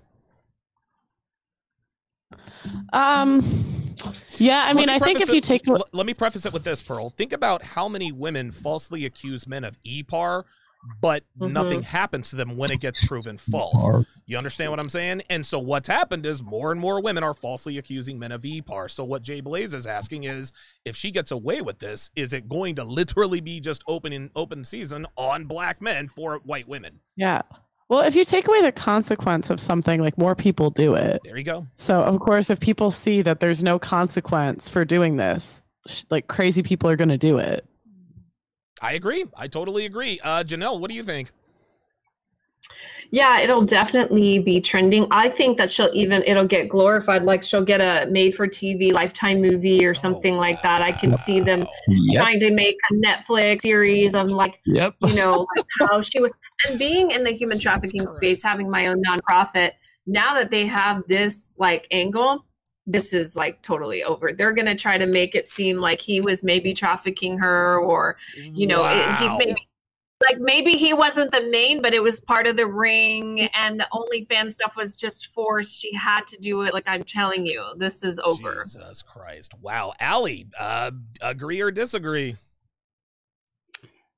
Um, yeah, I Let mean, me I think preface if you it- take l- let me preface it with this, Pearl. Think about how many women falsely accuse men of E P A R, but Mhm. nothing happens to them when it gets proven false. Or- You understand what I'm saying? And so what's happened is more and more women are falsely accusing men of E P A R. So what Jay Blaze is asking is, if she gets away with this, is it going to literally be just open in open season on black men for white women? yeah. Well, if you take away the consequence of something, like, more people do it. There you go. So, of course, if people see that there's no consequence for doing this, sh- like, crazy people are going to do it. I agree. I totally agree. Uh, Janelle, what do you think? Yeah, it'll definitely be trending. I think that she'll even it'll get glorified, like she'll get a made for T V Lifetime movie or something Oh, like that. I can see them wow. Yep. trying to make a Netflix series of, like, Yep. you know, like how she would, and being in the human Jesus trafficking Christ. space, having my own nonprofit, now that they have this like angle, this is like totally over. They're going to try to make it seem like he was maybe trafficking her, or, you know, it, he's Wow. maybe like maybe he wasn't the main, but it was part of the ring, and the OnlyFans stuff was just forced. She had to do it. Like, I'm telling you, this is over. Jesus Christ. Wow. Allie, uh, agree or disagree?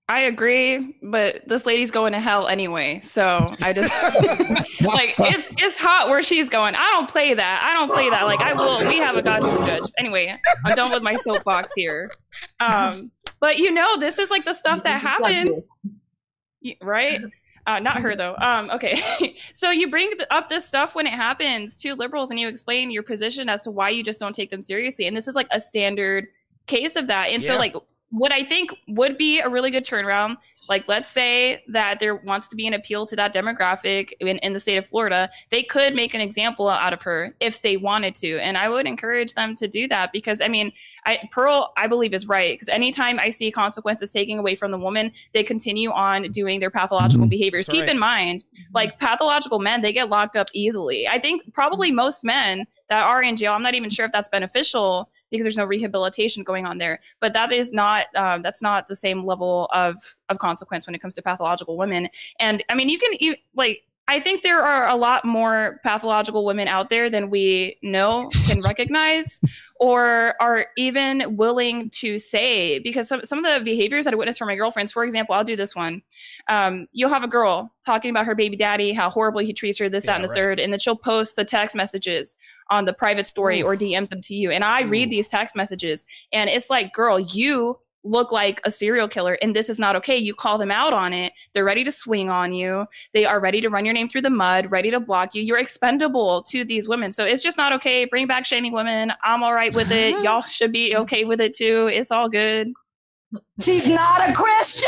I agree, but this lady's going to hell anyway. So I just like it's it's hot where she's going. I don't play that. I don't play that. Like I will. We have a God who's a judge. Anyway, I'm done with my soapbox here. Um, but you know, this is like the stuff that happens, right? Uh, not her though. Um, okay. So you bring up this stuff when it happens to liberals, and you explain your position as to why you just don't take them seriously. And this is like a standard case of that. And yeah. so like. What I think would be a really good turnaround, like let's say that there wants to be an appeal to that demographic in, in the state of Florida, they could make an example out of her if they wanted to. And I would encourage them to do that because, I mean, I, Pearl, I believe is right. Because anytime I see consequences taking away from the woman, they continue on doing their pathological mm-hmm. behaviors. That's Keep right. in mind, like pathological men, they get locked up easily. I think probably most men that are in jail, I'm not even sure if that's beneficial because there's no rehabilitation going on there. But that is not, um, that's not the same level of, of consequence when it comes to pathological women. And I mean, you can, you, like, I think there are a lot more pathological women out there than we know, can recognize, or are even willing to say, because some, some of the behaviors that I witnessed from my girlfriends, for example, I'll do this one. Um, you'll have a girl talking about her baby daddy, how horribly he treats her, this, yeah, that, and the right. third. And then she'll post the text messages on the private story Oof. or D Ms them to you. And I Ooh. read these text messages and it's like, girl, you look like a serial killer and this is not okay. You call them out on it. They're ready to swing on you. They are ready to run your name through the mud, ready to block you. You're expendable to these women. So it's just not okay. Bring back shaming women. I'm all right with it. Y'all should be okay with it too. It's all good. She's not a Christian.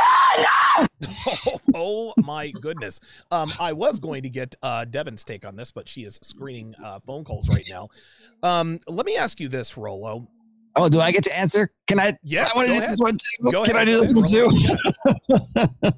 oh, oh my goodness. Um, I was going to get uh, Devin's take on this, but she is screening uh, phone calls right now. Um, let me ask you this, Rollo. Oh, do I get to answer? Can I? Yeah, I want to do ahead. this one too. Go Can ahead. I do this one too?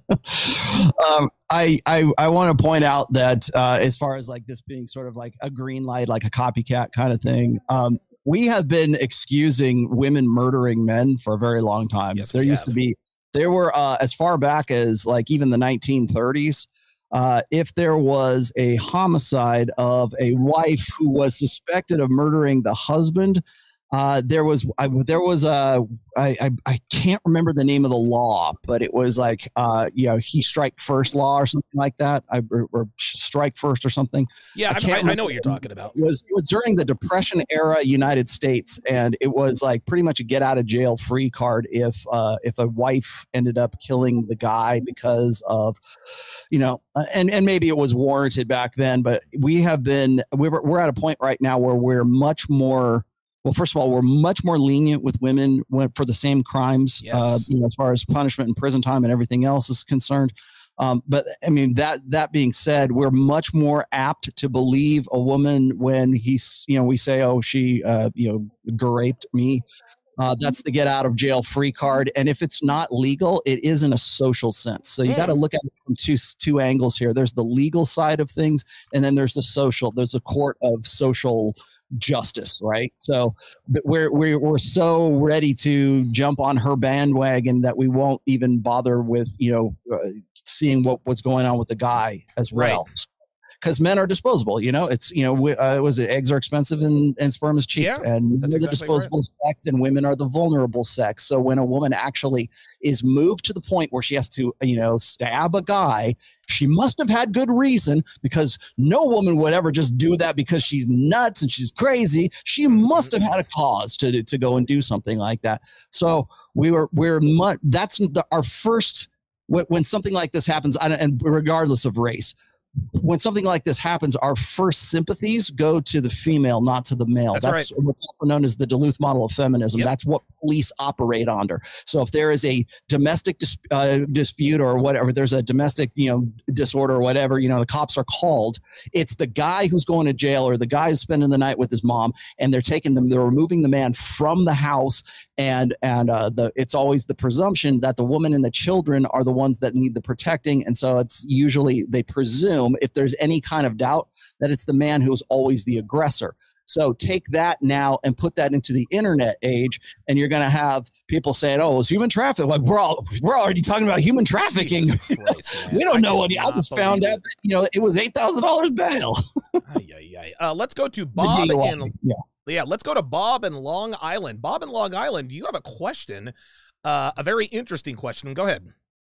um, I I I want to point out that uh, as far as like this being sort of like a green light, like a copycat kind of thing, um, we have been excusing women murdering men for a very long time. Yes, there used have. to be, there were uh, as far back as like even the nineteen thirties. Uh, if there was a homicide of a wife who was suspected of murdering the husband. Uh, there was I, there was a I, I I can't remember the name of the law, but it was like uh, you know he strike first law or something like that, I, or, or strike first or something. Yeah, I, I, I know what you're talking about. It was it was during the Depression era United States, and it was like pretty much a get out of jail free card if uh, if a wife ended up killing the guy because of you know and and maybe it was warranted back then, but we have been we're we're at a point right now where we're much more. Well, first of all, we're much more lenient with women when, for the same crimes, yes. uh, you know, as far as punishment and prison time and everything else is concerned. Um, but I mean, that that being said, we're much more apt to believe a woman when he's, you know, we say, oh, she, uh, you know, raped me. Uh, that's the get out of jail free card. And if it's not legal, it is in a social sense. So you mm. got to look at it from two, two angles here. There's the legal side of things, and then there's the social. There's a court of social justice, right? So that we're, we're we're so ready to jump on her bandwagon that we won't even bother with, you know, uh, seeing what what's going on with the guy as well. Right. Because men are disposable, you know. It's you know, we, uh, was it eggs are expensive and, and sperm is cheap, yeah, and that's we're exactly the disposable right. sex, and women are the vulnerable sex. So when a woman actually is moved to the point where she has to, you know, stab a guy, she must have had good reason, because no woman would ever just do that because she's nuts and she's crazy. She must have had a cause to to go and do something like that. So we were we're much, that's the, our first when, when something like this happens, and regardless of race. When something like this happens, our first sympathies go to the female, not to the male. That's, That's right. what's also known as the Duluth model of feminism. Yep. That's what police operate under. So if there is a domestic dis- uh, dispute or whatever, there's a domestic, you know, disorder or whatever, you know, the cops are called. It's the guy who's going to jail or the guy who's spending the night with his mom, and they're taking them, they're removing the man from the house, and and uh, the it's always the presumption that the woman and the children are the ones that need the protecting, and so it's usually they presume. If there's any kind of doubt, that it's the man who's always the aggressor. So take that now and put that into the internet age, and you're going to have people saying, "Oh, it's human trafficking." Like we're all we're already talking about human trafficking. Christ, we don't I know what. I just found out that, you know, it was eight thousand dollars bail. Ay, ay, ay. Uh, let's go to Bob in yeah. yeah. Let's go to Bob in Long Island. Bob in Long Island, you have a question, uh, a very interesting question. Go ahead.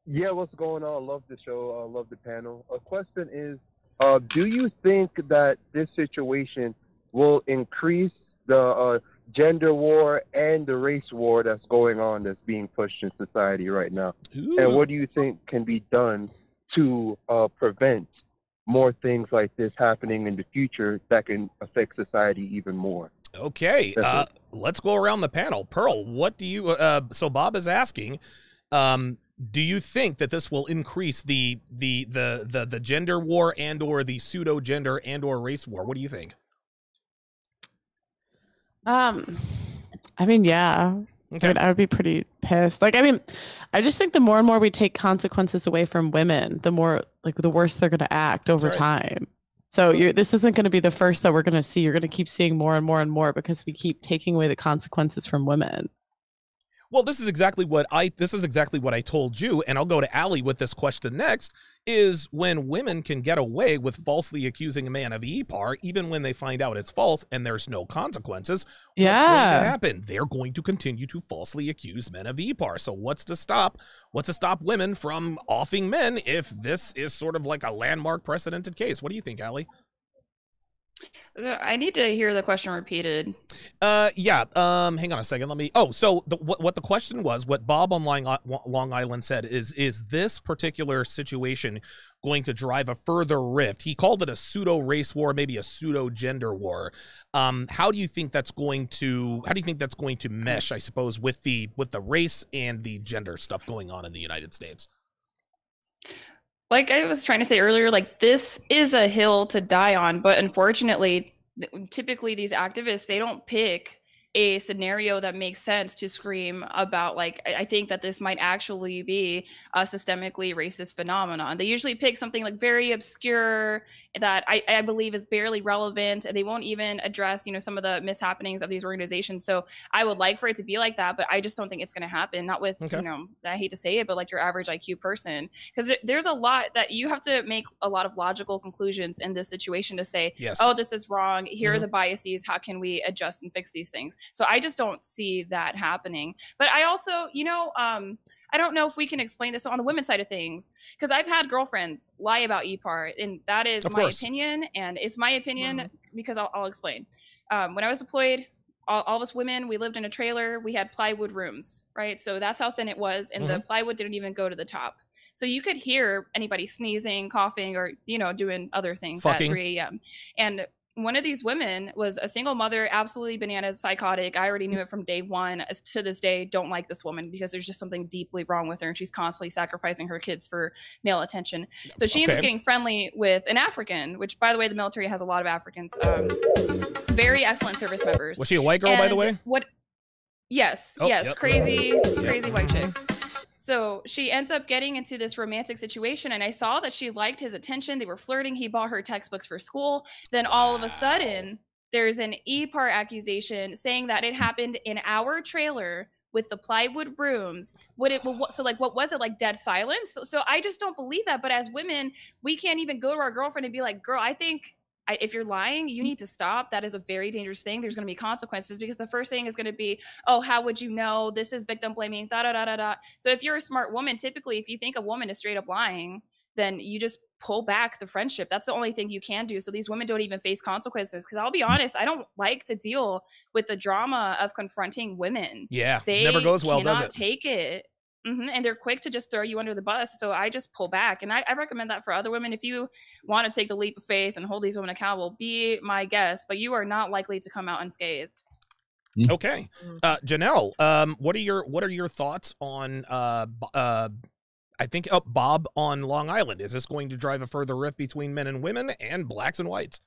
Yeah, what's going on? Love the show. Uh, love the panel. A question is, uh, do you think that this situation will increase the uh, gender war and the race war that's going on, that's being pushed in society right now? Ooh. And what do you think can be done to uh, prevent more things like this happening in the future that can affect society even more? Okay, uh, let's go around the panel. Pearl, what do you, uh, so Bob is asking, um, do you think that this will increase the, the, the, the, the gender war and or the pseudo gender and or race war? What do you think? Um, I mean, yeah. Okay. I mean, I would be pretty pissed. Like, I mean, I just think the more and more we take consequences away from women, the more, like, the worse they're going to act over Right. time. So you're, this isn't going to be the first that we're going to see. You're going to keep seeing more and more and more because we keep taking away the consequences from women. Well, this is exactly what I this is exactly what I told you, and I'll go to Allie with this question next, is when women can get away with falsely accusing a man of E P A R, even when they find out it's false and there's no consequences, what's going Yeah. to happen? They're going to continue to falsely accuse men of E P A R. So what's to stop what's to stop women from offing men if this is sort of like a landmark precedented case? What do you think, Allie? I need to hear the question repeated. Uh, yeah. Um, hang on a second. Let me. Oh, so the, what what the question was, what Bob on Long, Long Island said is, is this particular situation going to drive a further rift? He called it a pseudo race war, maybe a pseudo gender war. Um, how do you think that's going to? How do you think that's going to mesh? I suppose with the with the race and the gender stuff going on in the United States. Like I was trying to say earlier, like this is a hill to die on, but unfortunately, th- typically these activists, they don't pick a scenario that makes sense to scream about. Like, I I think that this might actually be a systemically racist phenomenon. They usually pick something like very obscure that I, I believe is barely relevant, and they won't even address, you know, some of the mishappenings of these organizations. So I would like for it to be like that, but I just don't think it's going to happen. Not with, Okay. you know, I hate to say it, but like your average I Q person, because there's a lot that you have to make a lot of logical conclusions in this situation to say, Yes. oh, this is wrong. Here Mhm. are the biases. How can we adjust and fix these things? So I just don't see that happening. But I also, you know, um, I don't know if we can explain this on the women's side of things, because I've had girlfriends lie about E P A R, and that is Of my course. opinion, and it's my opinion because I'll, I'll explain. Um, when I was deployed, all, all of us women, we lived in a trailer. We had plywood rooms, right? So that's how thin it was, and the plywood didn't even go to the top. So you could hear anybody sneezing, coughing, or, you know, doing other things Fucking. at three a.m. And one of these women was a single mother, absolutely bananas, psychotic. I already knew it from day one. As to this day, don't like this woman because there's just something deeply wrong with her, and she's constantly sacrificing her kids for male attention. So she ends Okay. up getting friendly with an African, which, by the way, the military has a lot of Africans. Um, very excellent service members. Was she a white girl, by the And way? What? Yes, Oh, yes, yep. crazy, crazy white chick. So she ends up getting into this romantic situation, and I saw that she liked his attention. They were flirting. He bought her textbooks for school. Then all of a sudden, there's an E P A R accusation saying that it happened in our trailer with the plywood rooms. Would it? Well, what, so like, what was it, like dead silence? So, so I just don't believe that. But as women, we can't even go to our girlfriend and be like, "Girl, I think." I, if you're lying, you need to stop. That is a very dangerous thing. There's going to be consequences, because the first thing is going to be, oh, how would you know? This is victim blaming, da da da da da. So if you're a smart woman, typically, if you think a woman is straight up lying, then you just pull back the friendship. That's the only thing you can do. So these women don't even face consequences. Because I'll be honest, I don't like to deal with the drama of confronting women. Yeah, They never goes well, does cannot it? take it. Mhm, and they're quick to just throw you under the bus. So I just pull back. And I, I recommend that for other women. If you want to take the leap of faith and hold these women accountable, be my guest, but you are not likely to come out unscathed. Okay, uh, Janelle, um, what are your what are your thoughts on uh, B- uh, I think uh, Bob on Long Island? Is this going to drive a further rift between men and women and blacks and whites?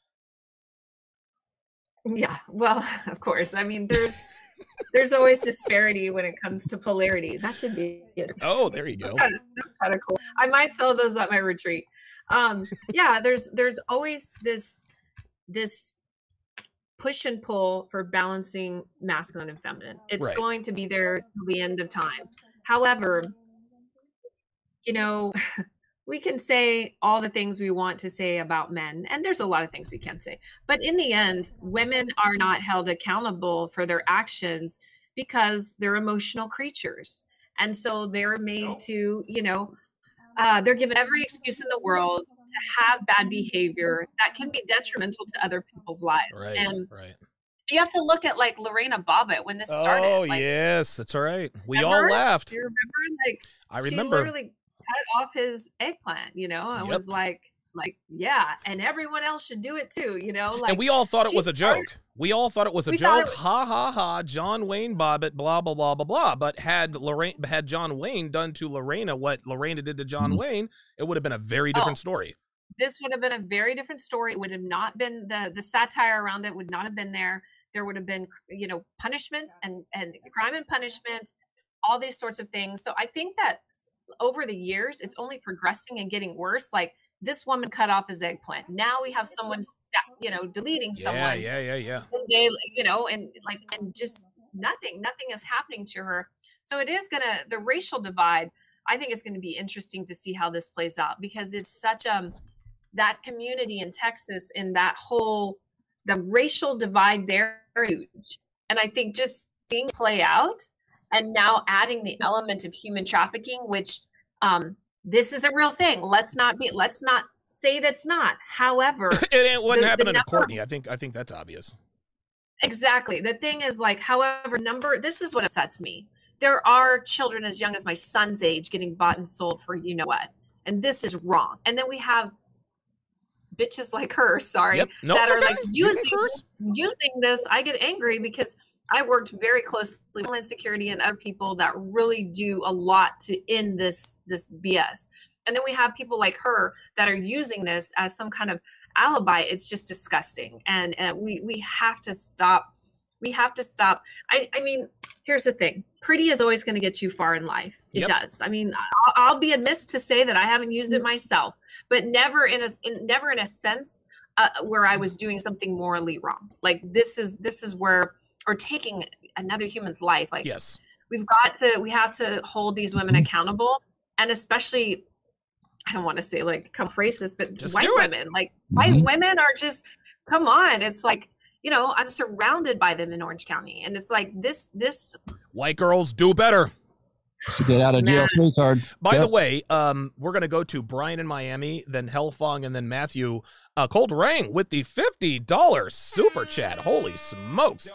Yeah, well, of course. I mean, there's there's always disparity when it comes to polarity. That should be it. Oh, there you go. That's kind of, that's kind of cool. I might sell those at my retreat. Um, yeah, there's there's always this this push and pull for balancing masculine and feminine. It's Right. going to be there till the end of time. However, you know, we can say all the things we want to say about men, and there's a lot of things we can say. But in the end, women are not held accountable for their actions because they're emotional creatures. And so they're made to, you know, Uh, they're given every excuse in the world to have bad behavior that can be detrimental to other people's lives. Right, and right. you have to look at like Lorena Bobbitt when this started. Oh, like, yes, that's right. We remember? all laughed. Do you remember? Like, I she remember. literally cut off his eggplant, you know, and Yep. was like, like, yeah, and everyone else should do it too, you know. Like, And we all thought it she was a started- joke. We all thought it was a We thought joke. it- Ha ha ha! John Wayne Bobbitt, blah blah blah blah blah. But had Lorraine, had John Wayne done to Lorena what Lorena did to John Mhm. Wayne, it would have been a very different Oh. story. This would have been a very different story. It would have not been the the satire around it would not have been there. There would have been, you know, punishment and and crime and punishment, all these sorts of things. So I think that s- over the years, it's only progressing and getting worse. Like this woman cut off his eggplant. Now we have someone, sta- you know, deleting Yeah, someone. yeah, yeah, yeah. one day, you know, and like, and just nothing, nothing is happening to her. So it is gonna, the racial divide, I think it's gonna be interesting to see how this plays out because it's such um that community in Texas and that whole, the racial divide there is huge. And I think just seeing it play out and now adding the element of human trafficking, which um this is a real thing. Let's not be, let's not say that's not. However, It ain't wasn't the- the happening to number- Courtney. I think I think that's obvious. Exactly. The thing is, like, however, number, this is what upsets me. There are children as young as my son's age getting bought and sold for you know what. And this is wrong. And then we have bitches like her, sorry, Yep. No, that it's are okay. like You can using curse. using this. I get angry because I worked very closely with Homeland Security and other people that really do a lot to end this this B S. And then we have people like her that are using this as some kind of alibi. It's just disgusting. And, and we we have to stop. We have to stop. I, I mean, here's the thing. Pretty is always going to get you far in life. It Yep. does. I mean, I'll, I'll be amiss to say that I haven't used it myself, but never in a in, never in a sense uh, where I was doing something morally wrong. Like this is this is where, or taking another human's life. Like Yes. we've got to we have to hold these women accountable, and especially, I don't want to say like come racist, but Just white do it. women. Like white Mhm. women are just, come on. It's like, you know, I'm surrounded by them in Orange County, and it's like this this White girls do better. To get out of jail free card. By the Yep. way, um, we're gonna go to Brian in Miami, then Hellfong, and then Matthew. Uh, Cold Rain with the fifty dollars super chat. Holy smokes!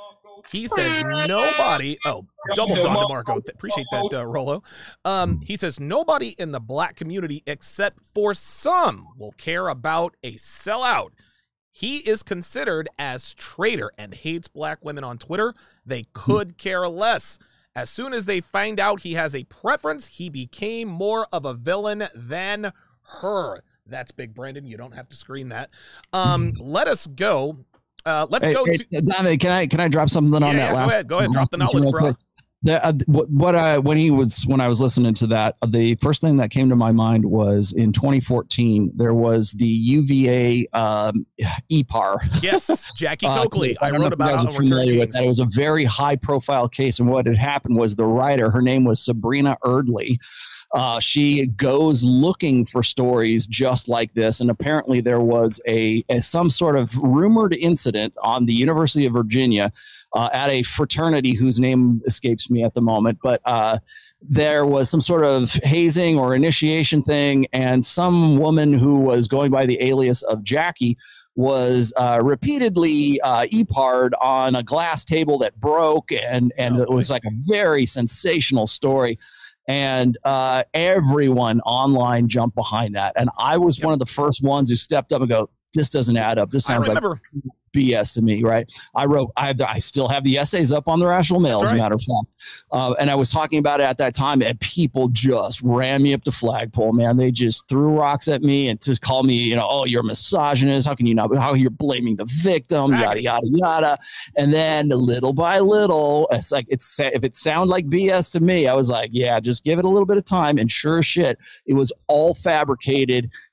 He says nobody. Oh, double Don DeMarco. Th- Appreciate that, uh, Rolo. Um, he says nobody in the black community except for some will care about a sellout. He is considered as traitor and hates black women on Twitter. They could care less. As soon as they find out he has a preference, he became more of a villain than her. That's big, Brandon. You don't have to screen that. Um, let us go. Uh, let's Hey, go hey, to. Dante, can I can I drop something on Yeah, that yeah, go last? ahead, go ahead, drop the last knowledge, real bro. quick? The, uh, what, what I when he was when I was listening to that, uh, the first thing that came to my mind was in twenty fourteen there was the U V A um, E P A R. Yes, Jackie Uh, Coakley. case. I don't know wrote if you about guys it are on Return familiar with Kings. that. It was a very high profile case, and what had happened was the writer, her name was Sabrina Erdley. Uh, she goes looking for stories just like this, and apparently there was a, a some sort of rumored incident on the University of Virginia uh, at a fraternity whose name escapes me at the moment, but uh, there was some sort of hazing or initiation thing, and some woman who was going by the alias of Jackie was uh, repeatedly uh, E P A R'd on a glass table that broke, and and Oh, it was like a very sensational story. And uh, everyone online jumped behind that. And I was Yep. one of the first ones who stepped up and go, this doesn't add up. This I sounds like remember. B S to me, right? I wrote, I, have, I still have the essays up on the Rational Mail, That's as a right. matter of fact. Uh, and I was talking about it at that time, and people just ran me up the flagpole, man. They just threw rocks at me and just called me, you know, oh, you're a misogynist. How can you not? How you're blaming the victim? Exactly. Yada yada yada. And then little by little, it's like it's if it sounded like B S to me, I was like, yeah, just give it a little bit of time. And sure as shit, it was all fabricated.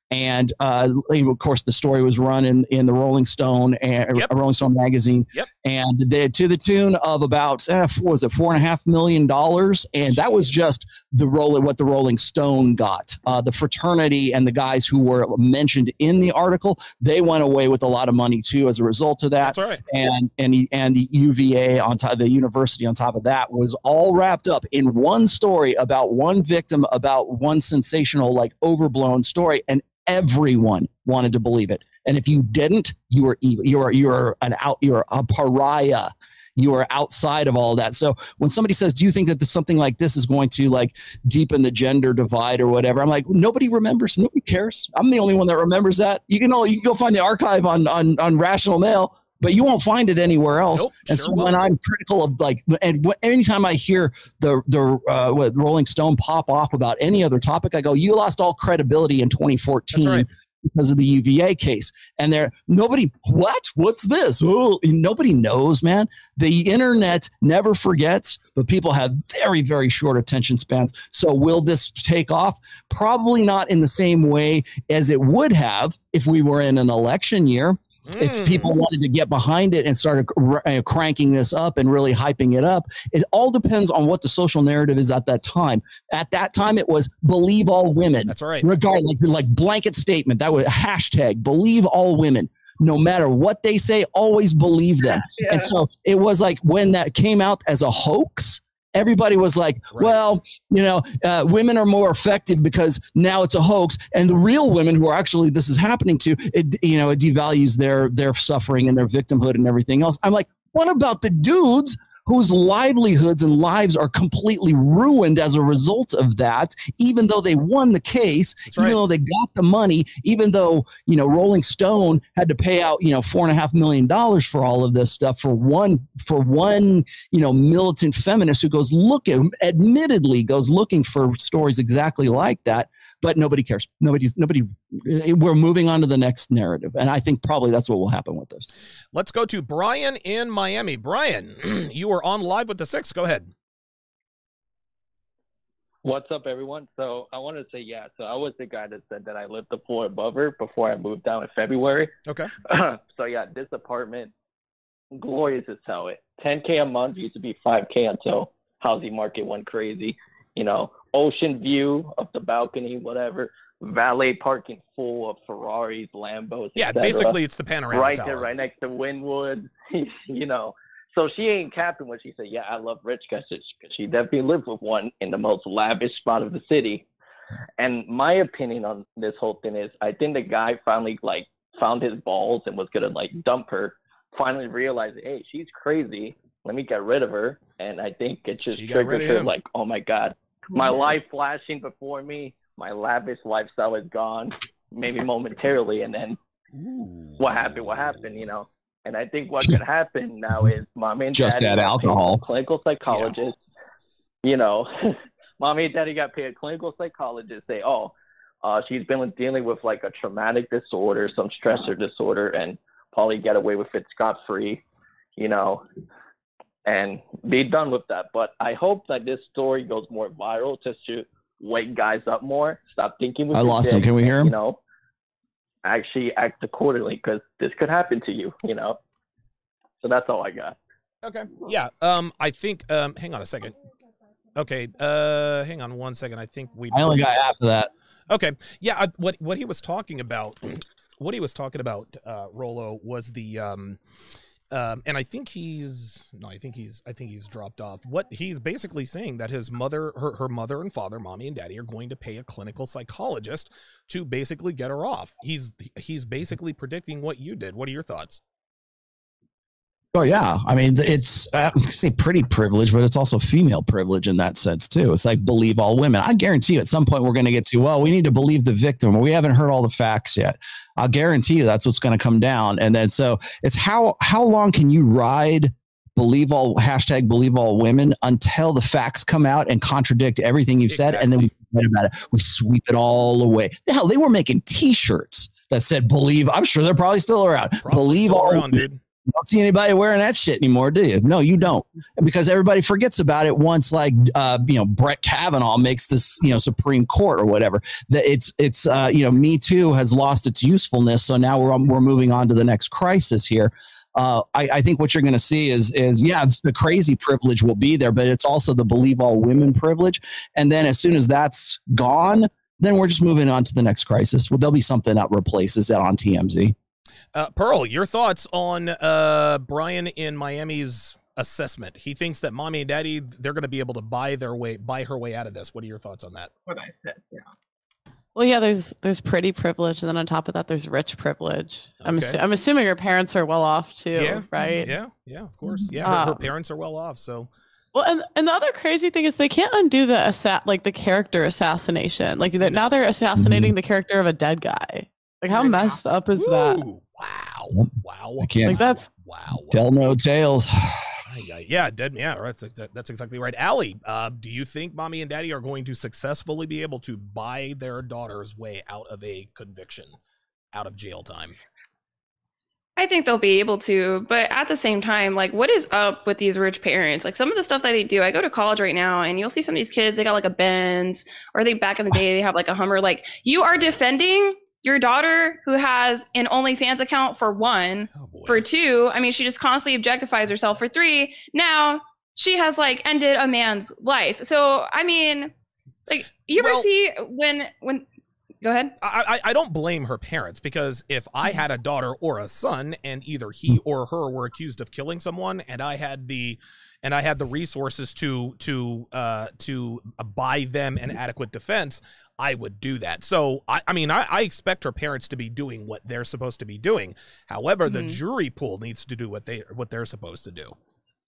And uh, of course, the story was run in, in the Rolling Stone and Yep. Rolling Stone magazine, Yep. and they, to the tune of about uh, what was it four and a half million dollars, and that was just the roll what the Rolling Stone got. Uh, the fraternity and the guys who were mentioned in the article, they went away with a lot of money too as a result of that. That's right. And and the, and the U V A on top, the university on top of that, was all wrapped up in one story about one victim, about one sensational, like overblown story, and everyone wanted to believe it. And if you didn't, you were evil. You're you're an out. You're a pariah. You are outside of all that. So when somebody says, "Do you think that this, something like this is going to like deepen the gender divide or whatever?" I'm like, nobody remembers. Nobody cares. I'm the only one that remembers that. You can all you can go find the archive on on on Rational Mail, but you won't find it anywhere else. Nope, and sure so when won't. I'm critical of like, and wh- anytime I hear the the uh, what, Rolling Stone pop off about any other topic, I go, "You lost all credibility in twenty fourteen." That's right. Because of the U V A case. And there, nobody, what? What's this? Oh, nobody knows, man. The internet never forgets, but people have very, very short attention spans. So will this take off? Probably not in the same way as it would have if we were in an election year. It's people wanted to get behind it and started cr- uh, cranking this up and really hyping it up. It all depends on what the social narrative is at that time. At that time, it was believe all women. That's right. Regardless, like, like blanket statement. That was hashtag believe all women. No matter what they say, always believe them. Yeah. And so it was like when that came out as a hoax, everybody was like, Right. well, you know, uh, women are more effective because now it's a hoax. And the real women who are actually this is happening to, it, you know, it devalues their their suffering and their victimhood and everything else. I'm like, what about the dudes whose livelihoods and lives are completely ruined as a result of that, even though they won the case, That's even right. though they got the money, even though, you know, Rolling Stone had to pay out, you know, four and a half million dollars for all of this stuff for one, for one, you know, militant feminist who goes looking, admittedly goes looking for stories exactly like that. But nobody cares. Nobody's nobody. We're moving on to the next narrative, and I think probably that's what will happen with this. Let's go to Brian in Miami. Brian, you are on Live with the Six. Go ahead. What's up, everyone? So I want to say, yeah, so I was the guy that said that I lived the floor above her before I moved down in February. Okay. So, yeah, this apartment, glorious as hell. It ten K a month used to be five K until housing market went crazy. You know, ocean view of the balcony, whatever. Valet parking full of Ferraris, Lambos, Yeah, et cetera. basically it's the panorama Right tower. there, right next to Wynwood, you know. So she ain't capping when she said, yeah, I love rich guys, because she definitely lived with one in the most lavish spot of the city. And my opinion on this whole thing is I think the guy finally, like, found his balls and was going to, like, dump her, finally realized, hey, she's crazy. Let me get rid of her. And I think it just She got rid triggered of her, him. like, oh, my God, my life flashing before me, my lavish lifestyle is gone, maybe momentarily. And then what happened, what happened, you know? And I think what could happen now is mommy and Just daddy add got paid alcohol. clinical psychologists, you know, mommy and daddy got paid clinical psychologists say, oh, uh, she's been dealing with like a traumatic disorder, some stressor disorder, and probably get away with it scot-free, you know, and be done with that. But I hope that this story goes more viral just to wake guys up more, stop thinking with I your lost him. dick, Can we hear and, him? You know, actually act accordingly, because this could happen to you, you know. So that's all I got. Okay. Yeah. Um. I think. Um. Hang on a second. Okay. Uh. Hang on one second. I think we. I only got half of that. Okay. Yeah. I, what What he was talking about. What he was talking about, uh, Rolo, was the um, um, and I think he's no, I think he's I think he's dropped off. What he's basically saying that his mother, her her mother and father, mommy and daddy, are going to pay a clinical psychologist to basically get her off. He's he's basically predicting what you did. What are your thoughts? Oh yeah, I mean it's I don't say pretty privilege, but it's also female privilege in that sense too. It's like believe all women. I guarantee you, at some point we're going to get to well, we need to believe the victim. We haven't heard all the facts yet. I'll guarantee you that's what's going to come down. And then so it's how how long can you ride believe all hashtag believe all women until the facts come out and contradict everything you've said, and then we forget about it. We sweep it all away. The hell, they were making T-shirts that said believe. I'm sure they're probably still around. Probably believe still all around, dude. You don't see anybody wearing that shit anymore, do you? No, you don't, because everybody forgets about it once, like uh, you know, Brett Kavanaugh makes this, you know, Supreme Court or whatever. That it's it's uh, you know, Me Too has lost its usefulness, so now we're we're moving on to the next crisis here. Uh, I, I think what you're going to see is is yeah, it's the crazy privilege will be there, but it's also the believe all women privilege, and then as soon as that's gone, then we're just moving on to the next crisis. Well, there'll be something that replaces that on T M Z. Uh, Pearl, your thoughts on uh, Brian in Miami's assessment? He thinks that mommy and daddy, they're going to be able to buy their way, buy her way out of this. What are your thoughts on that? What I said, yeah. Well, yeah, there's there's pretty privilege, and then on top of that, there's rich privilege. I'm Okay. assu- I'm assuming her parents are well off too, Yeah, right? Yeah, yeah, of course. Yeah, her, her Um, parents are well off, so. Well, and, and the other crazy thing is they can't undo the assa- like the character assassination. Like that now they're assassinating the character of a dead guy. Like how messed up is that? Ooh, wow, wow. I can't Like that's wow. tell no tales. Yeah, yeah, dead. Yeah, right. That's, that's exactly right. Allie, uh, do you think mommy and daddy are going to successfully be able to buy their daughter's way out of a conviction, out of jail time? I think they'll be able to, but at the same time, like, what is up with these rich parents? Like, some of the stuff that they do, I go to college right now, and you'll see some of these kids, they got like a Benz, or they back in the day, they have like a Hummer. Like, you are defending your daughter who has an OnlyFans account for one, for two, I mean, she just constantly objectifies herself. For three, now she has like ended a man's life. So, I mean, like, you ever Well- see when, when, go ahead. I, I I don't blame her parents, because if I had a daughter or a son and either he or her were accused of killing someone, and I had the and I had the resources to to uh to buy them an adequate defense, I would do that. So I, I mean I, I expect her parents to be doing what they're supposed to be doing. However, the Mhm. jury pool needs to do what they what they're supposed to do.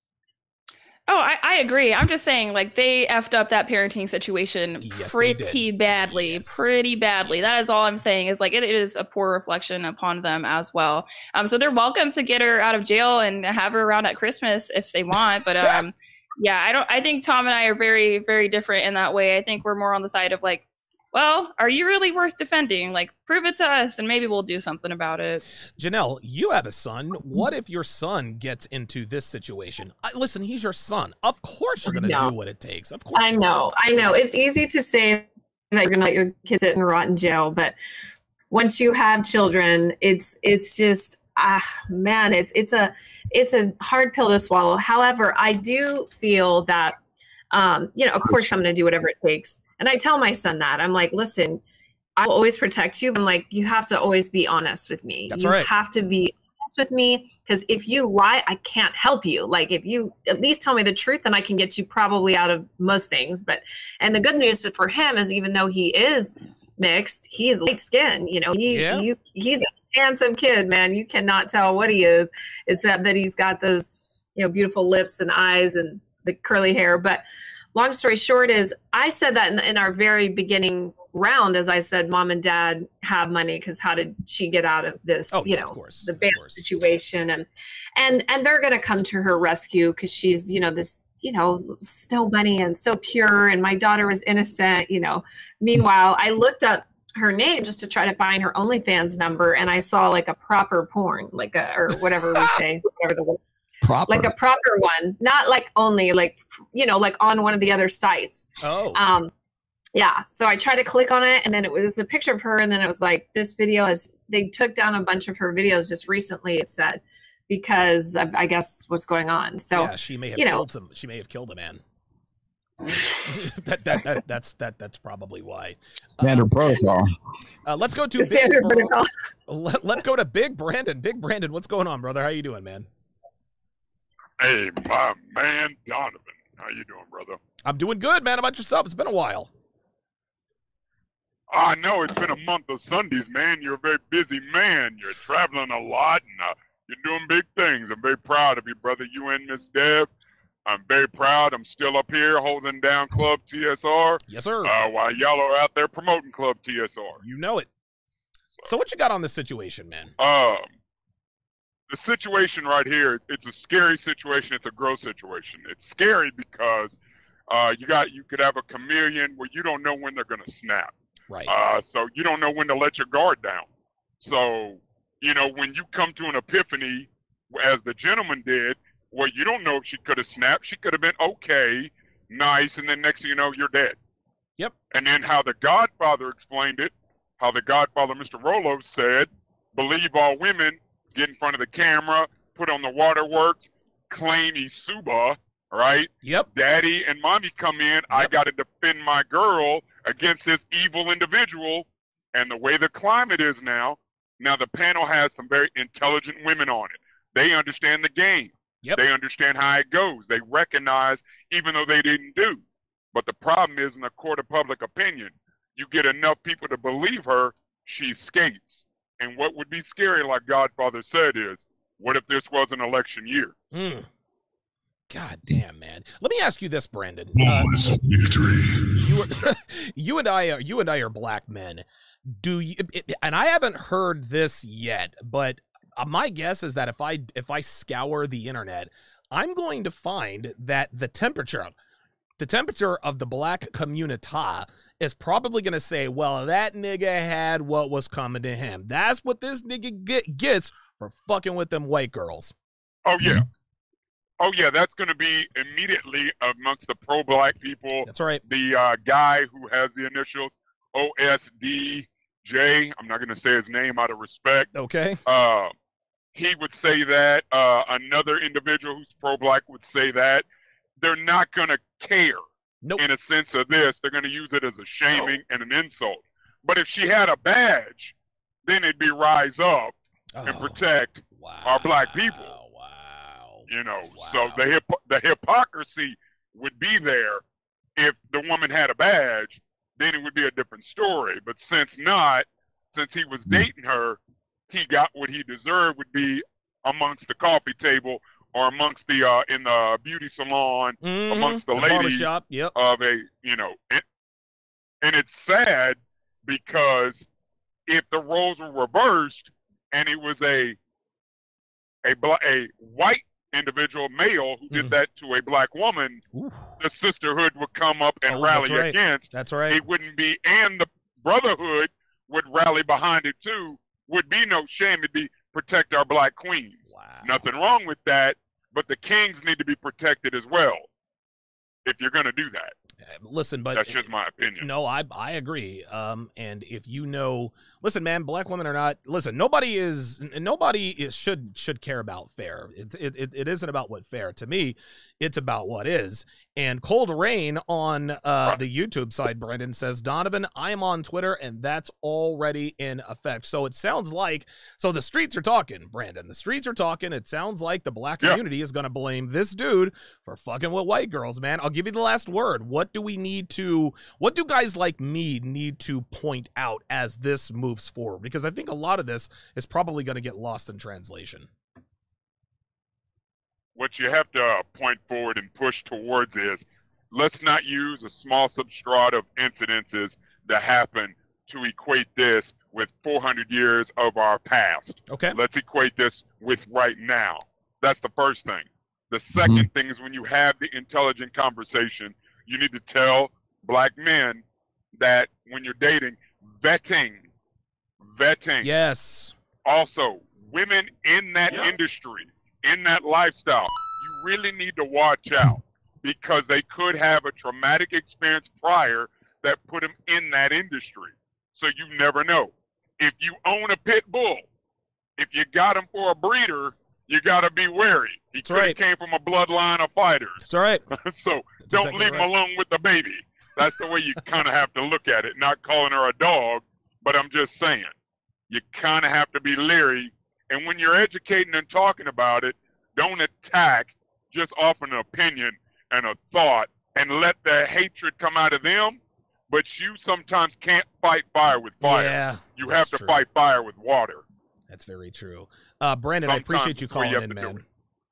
Oh, I, I agree. I'm just saying, like, they effed up that parenting situation Yes, they did. pretty badly, Yes. pretty badly. That is all I'm saying. Is like it, it is a poor reflection upon them as well. Um, so they're welcome to get her out of jail and have her around at Christmas if they want. But um, yeah, I don't. I think Tom and I are very, very different in that way. I think we're more on the side of like, well, are you really worth defending? Like, prove it to us, and maybe we'll do something about it. Janelle, you have a son. What if your son gets into this situation? I, listen, he's your son. Of course you're going to know. do what it takes. Of course. I know, I know. It's easy to say that you're gonna let your kids sit and rot in jail, but once you have children, it's it's just ah man, it's it's a it's a hard pill to swallow. However, I do feel that um, you know, of course, I'm gonna do whatever it takes, and I tell my son that I'm like, listen, I will always protect you. I'm like, you have to always be honest with me. That's you right. have to be honest with me, because if you lie, I can't help you. Like, if you at least tell me the truth, then I can get you probably out of most things. But and the good news for him is, even though he is mixed, he's light skinned. You know, he Yeah. you, he's a handsome kid, man. You cannot tell what he is, except that he's got those, you know, beautiful lips and eyes and the curly hair. But long story short is, I said that in, in our very beginning round, as I said, mom and dad have money, because how did she get out of this, Oh, you yeah, know, of course, the of band course. situation, and and and they're going to come to her rescue, because she's, you know, this, you know, snow bunny and so pure, and my daughter was innocent, you know. Meanwhile, I looked up her name just to try to find her OnlyFans number, and I saw like a proper porn, like a, or whatever we say, whatever the word, Proper. like a proper one, not like only, like, you know, like on one of the other sites. Oh. Um, yeah. So I tried to click on it, and then it was a picture of her, and then it was like, this video is, they took down a bunch of her videos just recently, it said, because of, I guess, what's going on. So, yeah, she may have you know, killed some. She may have killed a man. that, that, that that's that that's probably why. Standard protocol. Uh, let's go to big, Standard Bra- protocol. Let, let's go to Big Brandon. Big Brandon, what's going on, brother? How you doing, man? Hey, my man Donovan. How you doing, brother? I'm doing good, man. How about yourself? It's been a while. I know it's been a month of Sundays, man. You're a very busy man. You're traveling a lot, and uh, you're doing big things. I'm very proud of you, brother. You and Miss Deb. I'm very proud. I'm still up here holding down Club T S R. Yes, sir. Uh, while y'all are out there promoting Club T S R. You know it. So what you got on this situation, man? Um, the situation right here, it's a scary situation. It's a gross situation. It's scary because uh, you got you could have a chameleon where you don't know when they're going to snap. Right. Uh, so you don't know when to let your guard down. So, you know, when you come to an epiphany as the gentleman did, well, you don't know if she could have snapped. She could have been okay, nice, and then next thing you know, you're dead. Yep. And then how the Godfather explained it, how the Godfather, Mister Rolo, said, believe all women, get in front of the camera, put on the waterworks, claim Isuba, right? Yep. Daddy and mommy come in, yep. I got to defend my girl against this evil individual. And the way the climate is now, now the panel has some very intelligent women on it. They understand the game. Yep. They understand how it goes. They recognize, even though they didn't do. But the problem is, in a court of public opinion, you get enough people to believe her, she escapes. And what would be scary, like Godfather said, is, what if this was an election year? Mm. God damn, man. Let me ask you this, Brandon. Flawless uh, victory. You, are, you and I are you and I are black men. Do you? It, and I haven't heard this yet, but my guess is that if I if I scour the internet, I'm going to find that the temperature, the temperature of the black community is probably going to say, well, that nigga had what was coming to him. That's what this nigga get, gets for fucking with them white girls. Oh, yeah. Oh, yeah, that's going to be immediately amongst the pro-black people. That's right. The uh, guy who has the initials O S D J, I'm not going to say his name out of respect. Okay. Uh, he would say that. Uh, another individual who's pro-black would say that. They're not going to care. Nope. In a sense of this, they're going to use it as a shaming and an insult. But if she had a badge, then it'd be rise up oh, and protect wow, our black people. Wow. You know, wow. so the hip the hypocrisy would be there. If the woman had a badge, then it would be a different story. But since not, since he was dating her, he got what he deserved, would be amongst the coffee table or amongst the uh, in the beauty salon, mm-hmm. amongst the, the ladies barbershop, yep. of a, you know, and, and it's sad because if the roles were reversed and it was a a black, a white individual male who did mm. that to a black woman, Ooh. the sisterhood would come up and oh, rally that's right. against. That's right. It wouldn't be, and the brotherhood would rally behind it too. Would be no shame. It'd be protect our black queens. Wow. Nothing wrong with that, but the kings need to be protected as well if you're going to do that. Listen, but that's just my opinion. No, I I agree. Um, and if you know, listen, man, black women are not. Listen, nobody is. Nobody is should should care about fair. It it it isn't about what fair to me. It's about what is. And Cold Rain on uh, the YouTube side, Brendan says, Donovan, I'm on Twitter, and that's already in effect. So it sounds like, so the streets are talking, Brandon. The streets are talking. It sounds like the black community yeah. is going to blame this dude for fucking with white girls, man. I'll give you the last word. What do we need to, what do guys like me need to point out as this moves forward? Because I think a lot of this is probably going to get lost in translation. What you have to uh, point forward and push towards is, let's not use a small substrate of incidences that happen to equate this with four hundred years of our past. Okay. Let's equate this with right now. That's the first thing. The second mm-hmm. thing is, when you have the intelligent conversation, you need to tell black men that when you're dating, vetting, vetting. Yes. Also, women in that yep. industry, in that lifestyle, you really need to watch out, because they could have a traumatic experience prior that put them in that industry. So you never know. If you own a pit bull, if you got him for a breeder, you got to be wary. He could have right. came from a bloodline of fighters. That's right. so That's don't exactly leave right. him alone with the baby. That's the way you kind of have to look at it. Not calling her a dog, but I'm just saying, you kind of have to be leery. And when you're educating and talking about it, don't attack just off an opinion and a thought and let the hatred come out of them. But you sometimes can't fight fire with fire. Yeah, you have to true. fight fire with water. That's very true. Uh, Brandon, sometimes I appreciate you calling you in, man.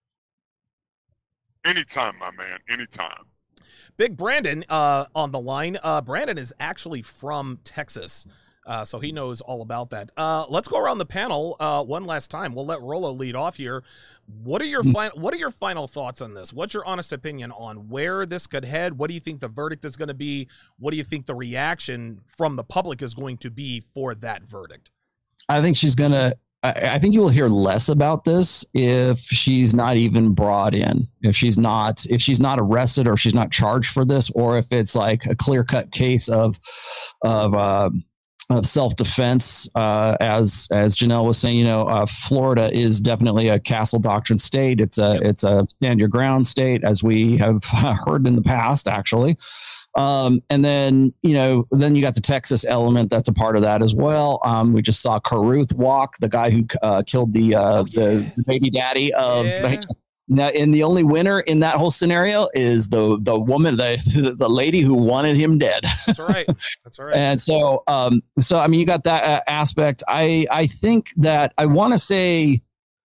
Anytime, my man. Anytime. Big Brandon uh, on the line. Uh, Brandon is actually from Texas. Uh, so he knows all about that. Uh, let's go around the panel uh, one last time. We'll let Rolo lead off here. What are your final What are your final thoughts on this? What's your honest opinion on where this could head? What do you think the verdict is going to be? What do you think the reaction from the public is going to be for that verdict? I think she's going to I, I think you will hear less about this if she's not even brought in, if she's not, if she's not arrested or she's not charged for this, or if it's like a clear cut case of, of, uh, of self-defense, uh, as as Janelle was saying, you know, uh, Florida is definitely a castle doctrine state. It's a it's a stand your ground state, as we have heard in the past, actually. Um, and then you know, then you got the Texas element that's a part of that as well. Um, we just saw Caruth walk, the guy who uh, killed the uh, oh, the, yes. the baby daddy of. Yeah. Now, and the only winner in that whole scenario is the the woman, the the lady who wanted him dead. That's right. That's right. And so, um, so I mean, you got that uh, aspect. I I think that I want to say,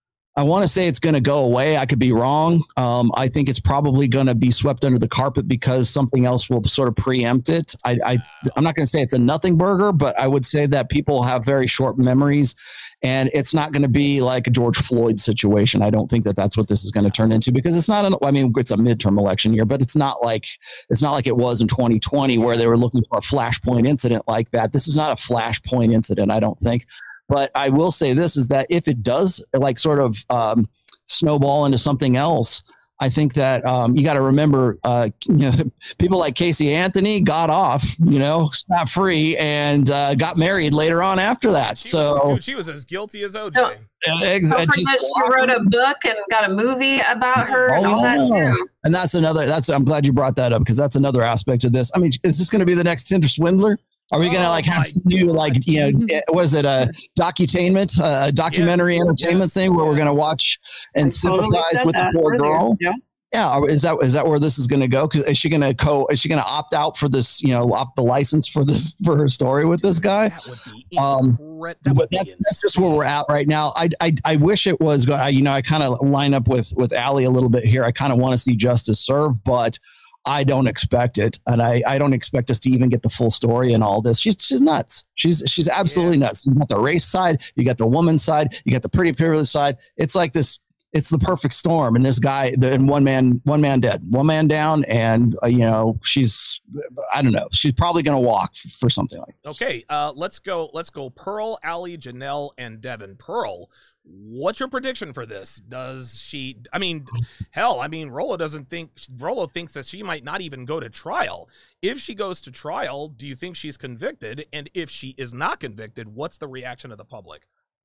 I want to say it's going to go away. I could be wrong. Um, I think it's probably going to be swept under the carpet because something else will sort of preempt it. I, I I'm not going to say it's a nothing burger, but I would say that people have very short memories. And it's not going to be like a George Floyd situation. I don't think that that's what this is going to turn into, because it's not an, I mean, it's a midterm election year, but it's not like, it's not like it was in twenty twenty where they were looking for a flashpoint incident like that. This is not a flashpoint incident, I don't think. But I will say this is that if it does like sort of um, snowball into something else, I think that um, you got to remember, uh, you know, people like Casey Anthony got off, you know, scot free, and uh, got married later on after that. She so was, dude, she was as guilty as O J. So, don't forget she wrote a book and got a movie about her and oh, all that yeah. too. And that's another. That's I'm glad you brought that up, because that's another aspect of this. I mean, is this going to be the next Tinder swindler? Are we oh, gonna like have some new like you know what is it a docutainment a documentary yes, entertainment yes, thing where yes. we're gonna watch and I sympathize totally with the poor earlier. girl? Yeah. Yeah, is that is that where this is going to go? Cause is she going to co? Is she going to opt out for this? You know, opt the license for this for her story with this guy? That would be um, that would but that's that's just where we're at right now. I I, I wish it was. I, you know, I kind of line up with with Allie a little bit here. I kind of want to see justice served, but I don't expect it, and I, I don't expect us to even get the full story and all this. She's she's nuts. She's she's absolutely yeah. nuts. You got the race side, you got the woman side, you got the pretty privileged side. It's like this. It's the perfect storm, and this guy, the and one man, one man dead, one man down, and uh, you know she's, I don't know, she's probably gonna walk for something like this. Okay, uh, let's go. Let's go. Pearl, Allie, Janelle, and Devin. Pearl, what's your prediction for this? Does she? I mean, hell, I mean, Rollo doesn't think. Rollo thinks that she might not even go to trial. If she goes to trial, do you think she's convicted? And if she is not convicted, what's the reaction of the public?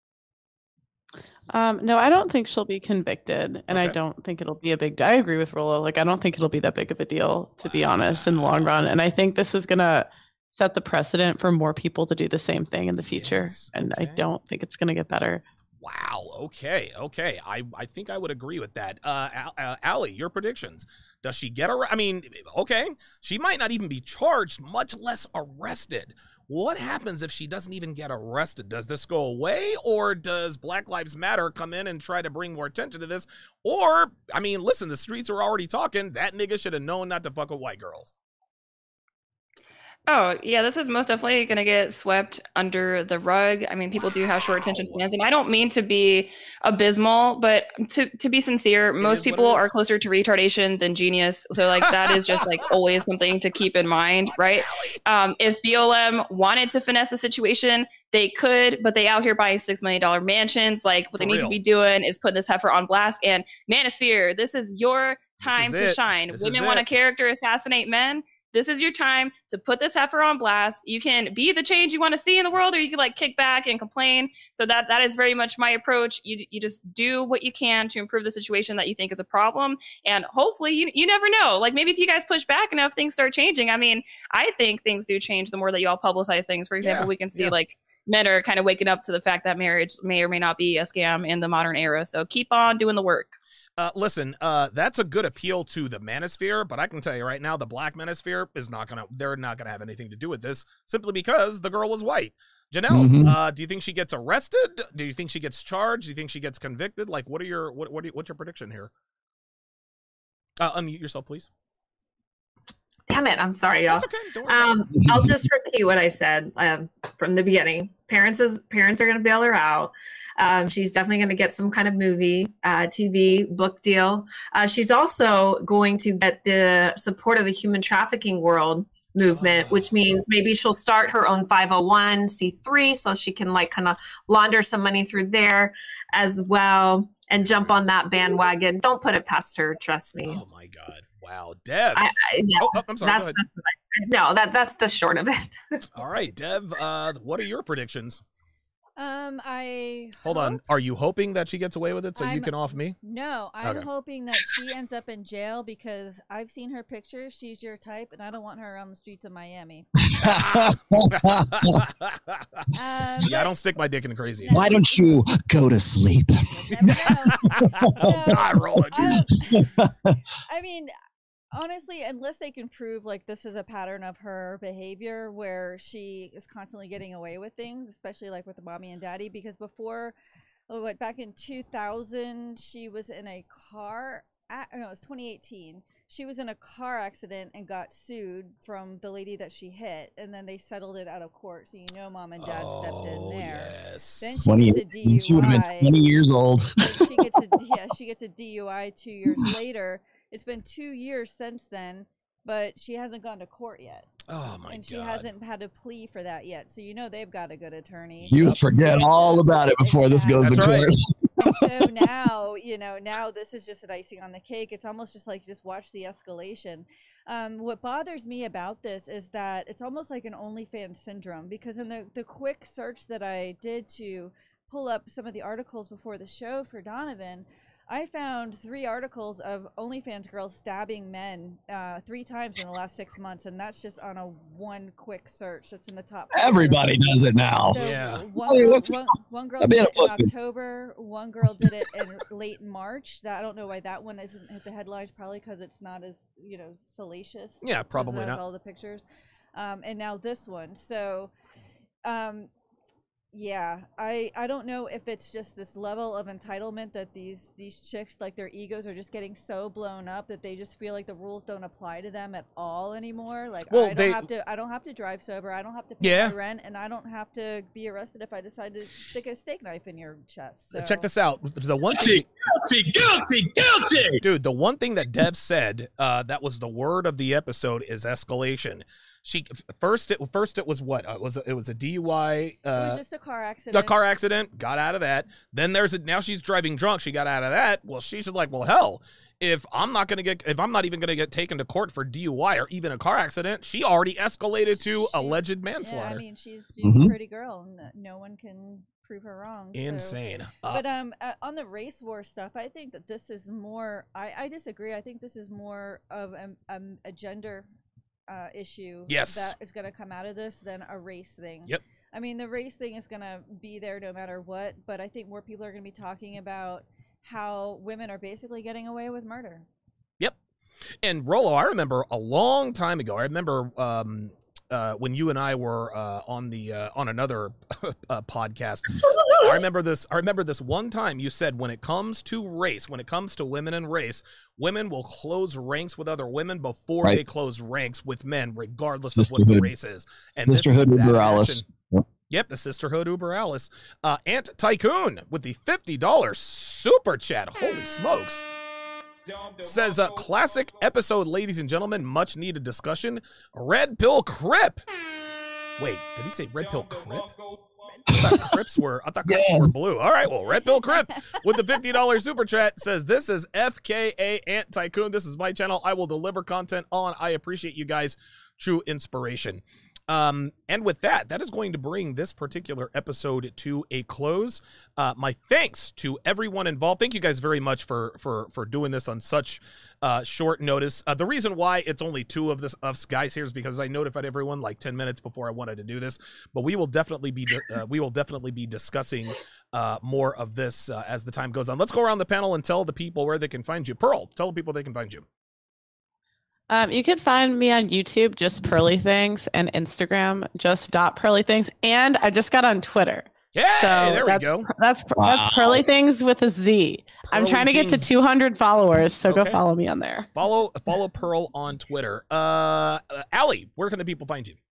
Um, no, I don't think she'll be convicted, and okay. I don't think it'll be a big. I agree with Rollo. Like, I don't think it'll be that big of a deal, to be honest, in the long run. And I think this is gonna set the precedent for more people to do the same thing in the future. Yes, okay. And I don't think it's gonna get better. Wow. Okay. Okay. I I think I would agree with that. Uh, uh Allie, your predictions. Does she get arrested? I mean, okay, she might not even be charged, much less arrested. What happens if she doesn't even get arrested? Does this go away, or does Black Lives Matter come in and try to bring more attention to this? Or, I mean, listen, the streets are already talking. That nigga should have known not to fuck with white girls. Oh, yeah, this is most definitely going to get swept under the rug. I mean, people do have short attention spans, and I don't mean to be abysmal, but to, to be sincere, most people are closer to retardation than genius. So, like, that is just, like, always something to keep in mind, right? Um, if B L M wanted to finesse the situation, they could, but they out here buying six million dollars mansions. Like, what they need to be doing is putting this heifer on blast. And Manosphere, this is your time to shine. Women want to character assassinate men. This is your time to put this heifer on blast. You can be the change you want to see in the world, or you can like kick back and complain. So that that is very much my approach. You you just do what you can to improve the situation that you think is a problem. And hopefully you, you never know. Like maybe if you guys push back enough, things start changing. I mean, I think things do change the more that you all publicize things. For example, yeah, we can see yeah. like men are kind of waking up to the fact that marriage may or may not be a scam in the modern era. So keep on doing the work. Uh, listen, uh, that's a good appeal to the manosphere, but I can tell you right now, the black manosphere is not gonna, they're not gonna have anything to do with this simply because the girl was white. Janelle, mm-hmm. uh, do you think she gets arrested? Do you think she gets charged? Do you think she gets convicted? Like, what are your, what, what, are you, what's your prediction here? Uh, unmute yourself, please. Damn it. I'm sorry, y'all. Um, I'll just repeat what I said um, from the beginning. Parents is parents are going to bail her out. Um, she's definitely going to get some kind of movie, uh, T V, book deal. Uh, she's also going to get the support of the human trafficking world movement, which means maybe she'll start her own five oh one c three so she can like kind of launder some money through there as well and jump on that bandwagon. Don't put it past her. Trust me. Oh my God. Wow. Dev. I, I, yeah, oh, oh, I'm sorry. That's, that's no, that that's the short of it. All right, Dev, uh, what are your predictions? Um, I Hold hope, on. Are you hoping that she gets away with it so you I'm- can off me? No, I'm Okay. hoping that she ends up in jail because I've seen her pictures. She's your type, and I don't want her around the streets of Miami. Um, Yeah, I don't stick my dick in crazy. Why don't you go to sleep? Oh, God, roll it. Jesus. I mean, honestly, unless they can prove like this is a pattern of her behavior where she is constantly getting away with things, especially like with the mommy and daddy, because before, oh, what, back in two thousand, she was in a car, ac- no, it was twenty eighteen. She was in a car accident and got sued from the lady that she hit, and then they settled it out of court. So you know, mom and dad stepped in there. Yes. Then she twenty, gets a she would have been D U I. twenty years old. She gets a yeah, she gets a D U I two years later. It's been two years since then, but she hasn't gone to court yet. Oh my and she God. hasn't had a plea for that yet. So you know they've got a good attorney. You forget all about it before this goes to That's right. court. So now, you know, now this is just an icing on the cake. It's almost just like just watch the escalation. Um, what bothers me about this is that it's almost like an OnlyFans syndrome, because in the, the quick search that I did to pull up some of the articles before the show for Donovan, I found three articles of OnlyFans girls stabbing men uh, three times in the last six months, and that's just on a one quick search that's in the top. Everybody does it now. So Yeah. One, I mean, girl, what's- one, one girl I've did been it in a pussy. October. One girl did it in late March. That I don't know why that one isn't hit the headlines. Probably because it's not as you know salacious. Yeah, 'cause it probably has not. all the pictures, um, and now this one. So, um, yeah, I I don't know if it's just this level of entitlement that these these chicks, like, their egos are just getting so blown up that they just feel like the rules don't apply to them at all anymore. Like, Well, I don't they- have to I don't have to drive sober. I don't have to pay Yeah. my rent, and I don't have to be arrested if I decide to stick a steak knife in your chest. So. Check this out. The one thing, Guilty, guilty, guilty. dude. The one thing that Dev said uh, that was the word of the episode is escalation. She first it first it was what uh, it was a, it was a D U I. It Uh, was just a car accident. the car accident, got out of that. Then there's a, now she's driving drunk. She got out of that. Well, she's like, well, hell, if I'm not gonna get, if I'm not even gonna get taken to court for D U I or even a car accident, she already escalated to alleged Yeah, manslaughter. I mean, she's she's Mhm. a pretty girl, and no one can prove her wrong. so- Insane. Uh, But um, uh, on the race war stuff, I think that this is more. I, I disagree. I think this is more of a, a, a gender uh, issue Yes. that is going to come out of this than a race thing. Yep. I mean, the race thing is going to be there no matter what, but I think more people are going to be talking about how women are basically getting away with murder. Yep. And Rolo, I remember a long time ago. I remember um, uh, when you and I were uh, on the uh, on another uh, podcast. I remember this. I remember this one time you said, when it comes to race, when it comes to women and race, women will close ranks with other women before Right. they close ranks with men, regardless of what the Sisterhood. race is. And this is Sisterhood that Uber Alice. passion. Yep. Yep, the Sisterhood Uber Alice. Uh, Ant Tycoon with the fifty dollars super chat. Holy smokes. Says a classic episode, ladies and gentlemen. Much needed discussion. Red Pill Crip. Wait, did he say Red Pill Crip? I thought Crips were. I thought Crips were blue. All right, well, Red Pill Crip with the fifty dollars super chat says, "This is F K A Ant Tycoon. This is my channel. I will deliver content on. I appreciate you guys. True inspiration." Um, and with that, that is going to bring this particular episode to a close. Uh, my thanks to everyone involved. Thank you guys very much for for for doing this on such uh, short notice. Uh, the reason why it's only two of this us guys here is because I notified everyone like ten minutes before I wanted to do this. But we will definitely be uh, we will definitely be discussing uh, more of this uh, as the time goes on. Let's go around the panel and tell the people where they can find you. Pearl, tell the people they can find you. Um, you can find me on YouTube, just Pearly Things, and Instagram, just dot Pearly Things. And I just got on Twitter. Yeah, so there we that's, go. That's Wow. that's Pearly Things with a Z. I'm Pearly trying to get to Things. two hundred followers, so go Okay. follow me on there. Follow follow Pearl on Twitter. Uh, uh, Allie, where can the people find you?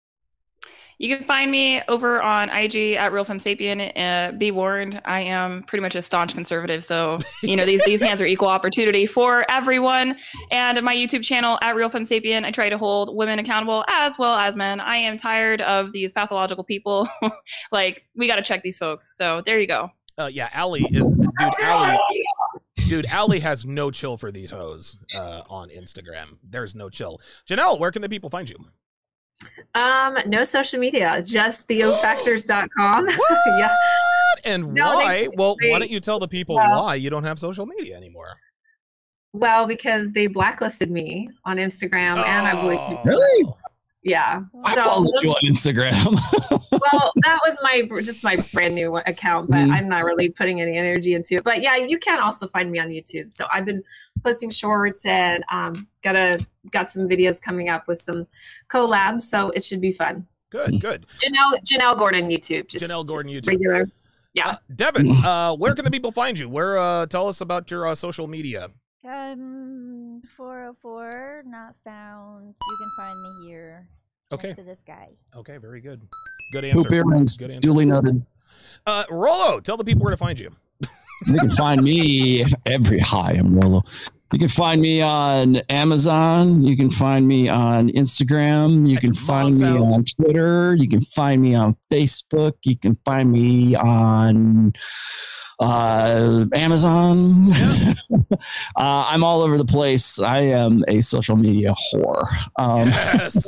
You can find me over on I G at Real Femme Sapien. Uh, be warned, I am pretty much a staunch conservative, so you know these these hands are equal opportunity for everyone. And my YouTube channel at Real Femme Sapien, I try to hold women accountable as well as men. I am tired of these pathological people. Like, we got to check these folks. So there you go. Uh, yeah, Allie is dude. Allie, dude, Allie has no chill for these hoes uh, on Instagram. There's no chill. Janelle, where can the people find you? Um, no social media, just theo factors dot com. Yeah. And No, they why? took Well, why me- don't you tell the people Well- why you don't have social media anymore? Well, because they blacklisted me on Instagram and I believe TikTok. Really? Yeah. I So- followed you on Instagram. well, that was my just my brand new account, but Mhm. I'm not really putting any energy into it. But yeah, you can also find me on YouTube. So I've been posting shorts and um, got a got some videos coming up with some collabs. So it should be fun. Good, good. Janelle Janelle Gordon YouTube. Just, Janelle Gordon just YouTube. Regular. Yeah. Uh, Devin, uh, where can the people find you? Where? Uh, tell us about your uh, social media. Um, four oh four, not found. You can find me here. Okay. Next to this guy. Okay, very good. Good answer. Poop earrings, Good answer. duly noted. Uh, Rollo, tell the people where to find you. You can find me every hi, I'm Rollo. You can find me on Amazon. You can find me on Instagram. You can find me house. on Twitter. You can find me on Facebook. You can find me on uh, Amazon. uh, I'm all over the place. I am a social media whore. Um, Yes.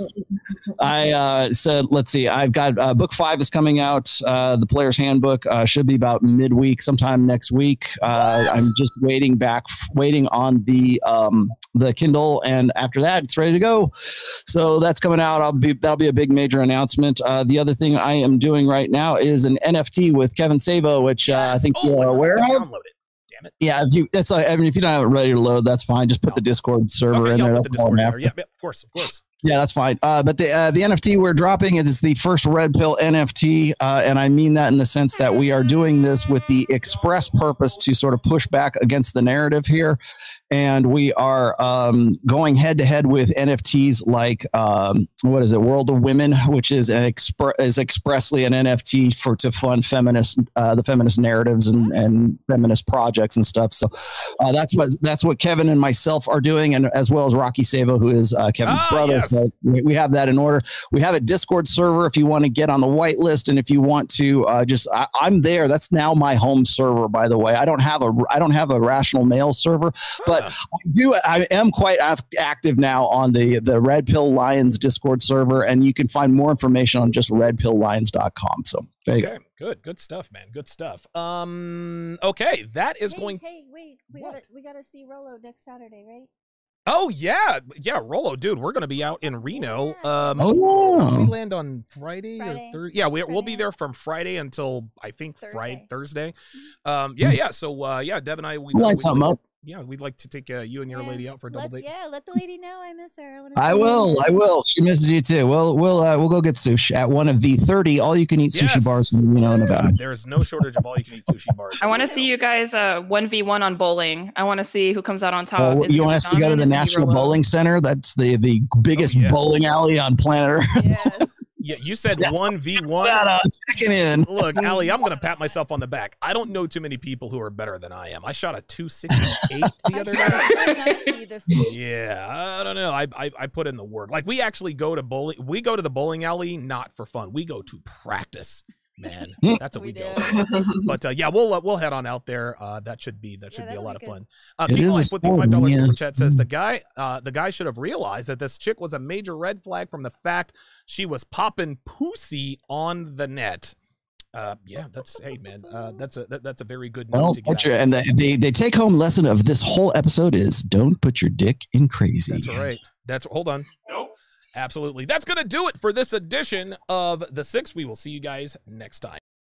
I uh, said, let's see, I've got uh, book five is coming out. Uh, the Player's Handbook uh, should be about midweek, sometime next week. Uh, I'm just waiting back, waiting on the um, the Kindle, and after that, it's ready to go. So that's coming out. I'll be that'll be a big major announcement. Uh, the other thing I am doing right now is an N F T with Kevin Sabo, which uh, I think Oh, you're I aware have to of. download it. Damn it. Yeah, if you that's like, I mean, if you don't have it ready to load, that's fine. Just put the Discord server Okay, in yeah, there. I'll That's put the all I'm Discord after. there. Yeah, yeah, of course, of course. Yeah, that's fine. Uh, but the uh, the N F T we're dropping is the first Red Pill N F T, uh, and I mean that in the sense that we are doing this with the express purpose to sort of push back against the narrative here, and we are um, going head to head with N F Ts like um, what is it, World of Women, which is an expre- is expressly an N F T for to fund feminist uh, the feminist narratives and, and feminist projects and stuff. So uh, that's what that's what Kevin and myself are doing, and as well as Rocky Savo, who is uh, Kevin's Ah, brother. yes. So we we have that in order. We have a Discord server if you want to get on the whitelist, and if you want to uh, just, I, I'm there. That's now my home server, by the way. I don't have a, I don't have a Rational Mail server, but I do. I am quite af- active now on the the Red Pill Lions Discord server, and you can find more information on just red pill lions dot com. So there you Okay, good, good stuff, man. Good stuff. Um, okay, that is hey, going. Hey, wait, we gotta we gotta see Rolo next Saturday, right? Oh yeah, yeah, Rollo, dude, we're gonna be out in Reno. Um, Oh, when do we yeah. land on Friday, Friday. or Thursday? Yeah, we, we'll be Friday. there from Friday until I think Friday, Thursday. Thursday. Um, yeah, yeah. So uh, yeah, Deb and I, we We'll line we'd something like- up. Yeah, we'd like to take uh, you and your Yeah, lady out for a double let, date. Yeah, let the lady know I miss her. I, wanna I see her. will. I will. She misses you too. We'll we'll uh, we'll go get sushi at one of the thirty all you can eat sushi Yes. bars in Reno, Nevada. There is no shortage of all you can eat sushi bars. I want to see you guys uh one v one on bowling. I want to see who comes out on top. Well, Is it you gonna want be us to go to Donovan the or gonna be National Rolo? Bowling Center? That's the the biggest Oh, yes. bowling alley on planet Earth. Yes. Yeah, you said Yes. one v one. Shout out, checking in. Look, Allie, I'm gonna pat myself on the back. I don't know too many people who are better than I am. I shot a two sixty-eight the I other shot day. a one ninety this week. Yeah, I don't know. I, I I put in the work. Like we actually go to bowling. We go to the bowling alley not for fun. We go to practice. Man, that's what we, We go. do. For. But uh, yeah, we'll uh, we'll head on out there. Uh, that should be that should Yeah, be a that'll lot be of good. fun. Uh, It People is a like with the five sport, dollars yeah. super chat says the guy uh, the guy should have realized that this chick was a major red flag from the fact she was popping pussy on the net. Uh, yeah, that's hey man, uh, that's a that, that's a very good note Well, to get put out. your, and the, the the take home lesson of this whole episode is don't put your dick in crazy. That's right. That's hold on. Nope. Absolutely. That's gonna do it for this edition of The Six. We will see you guys next time.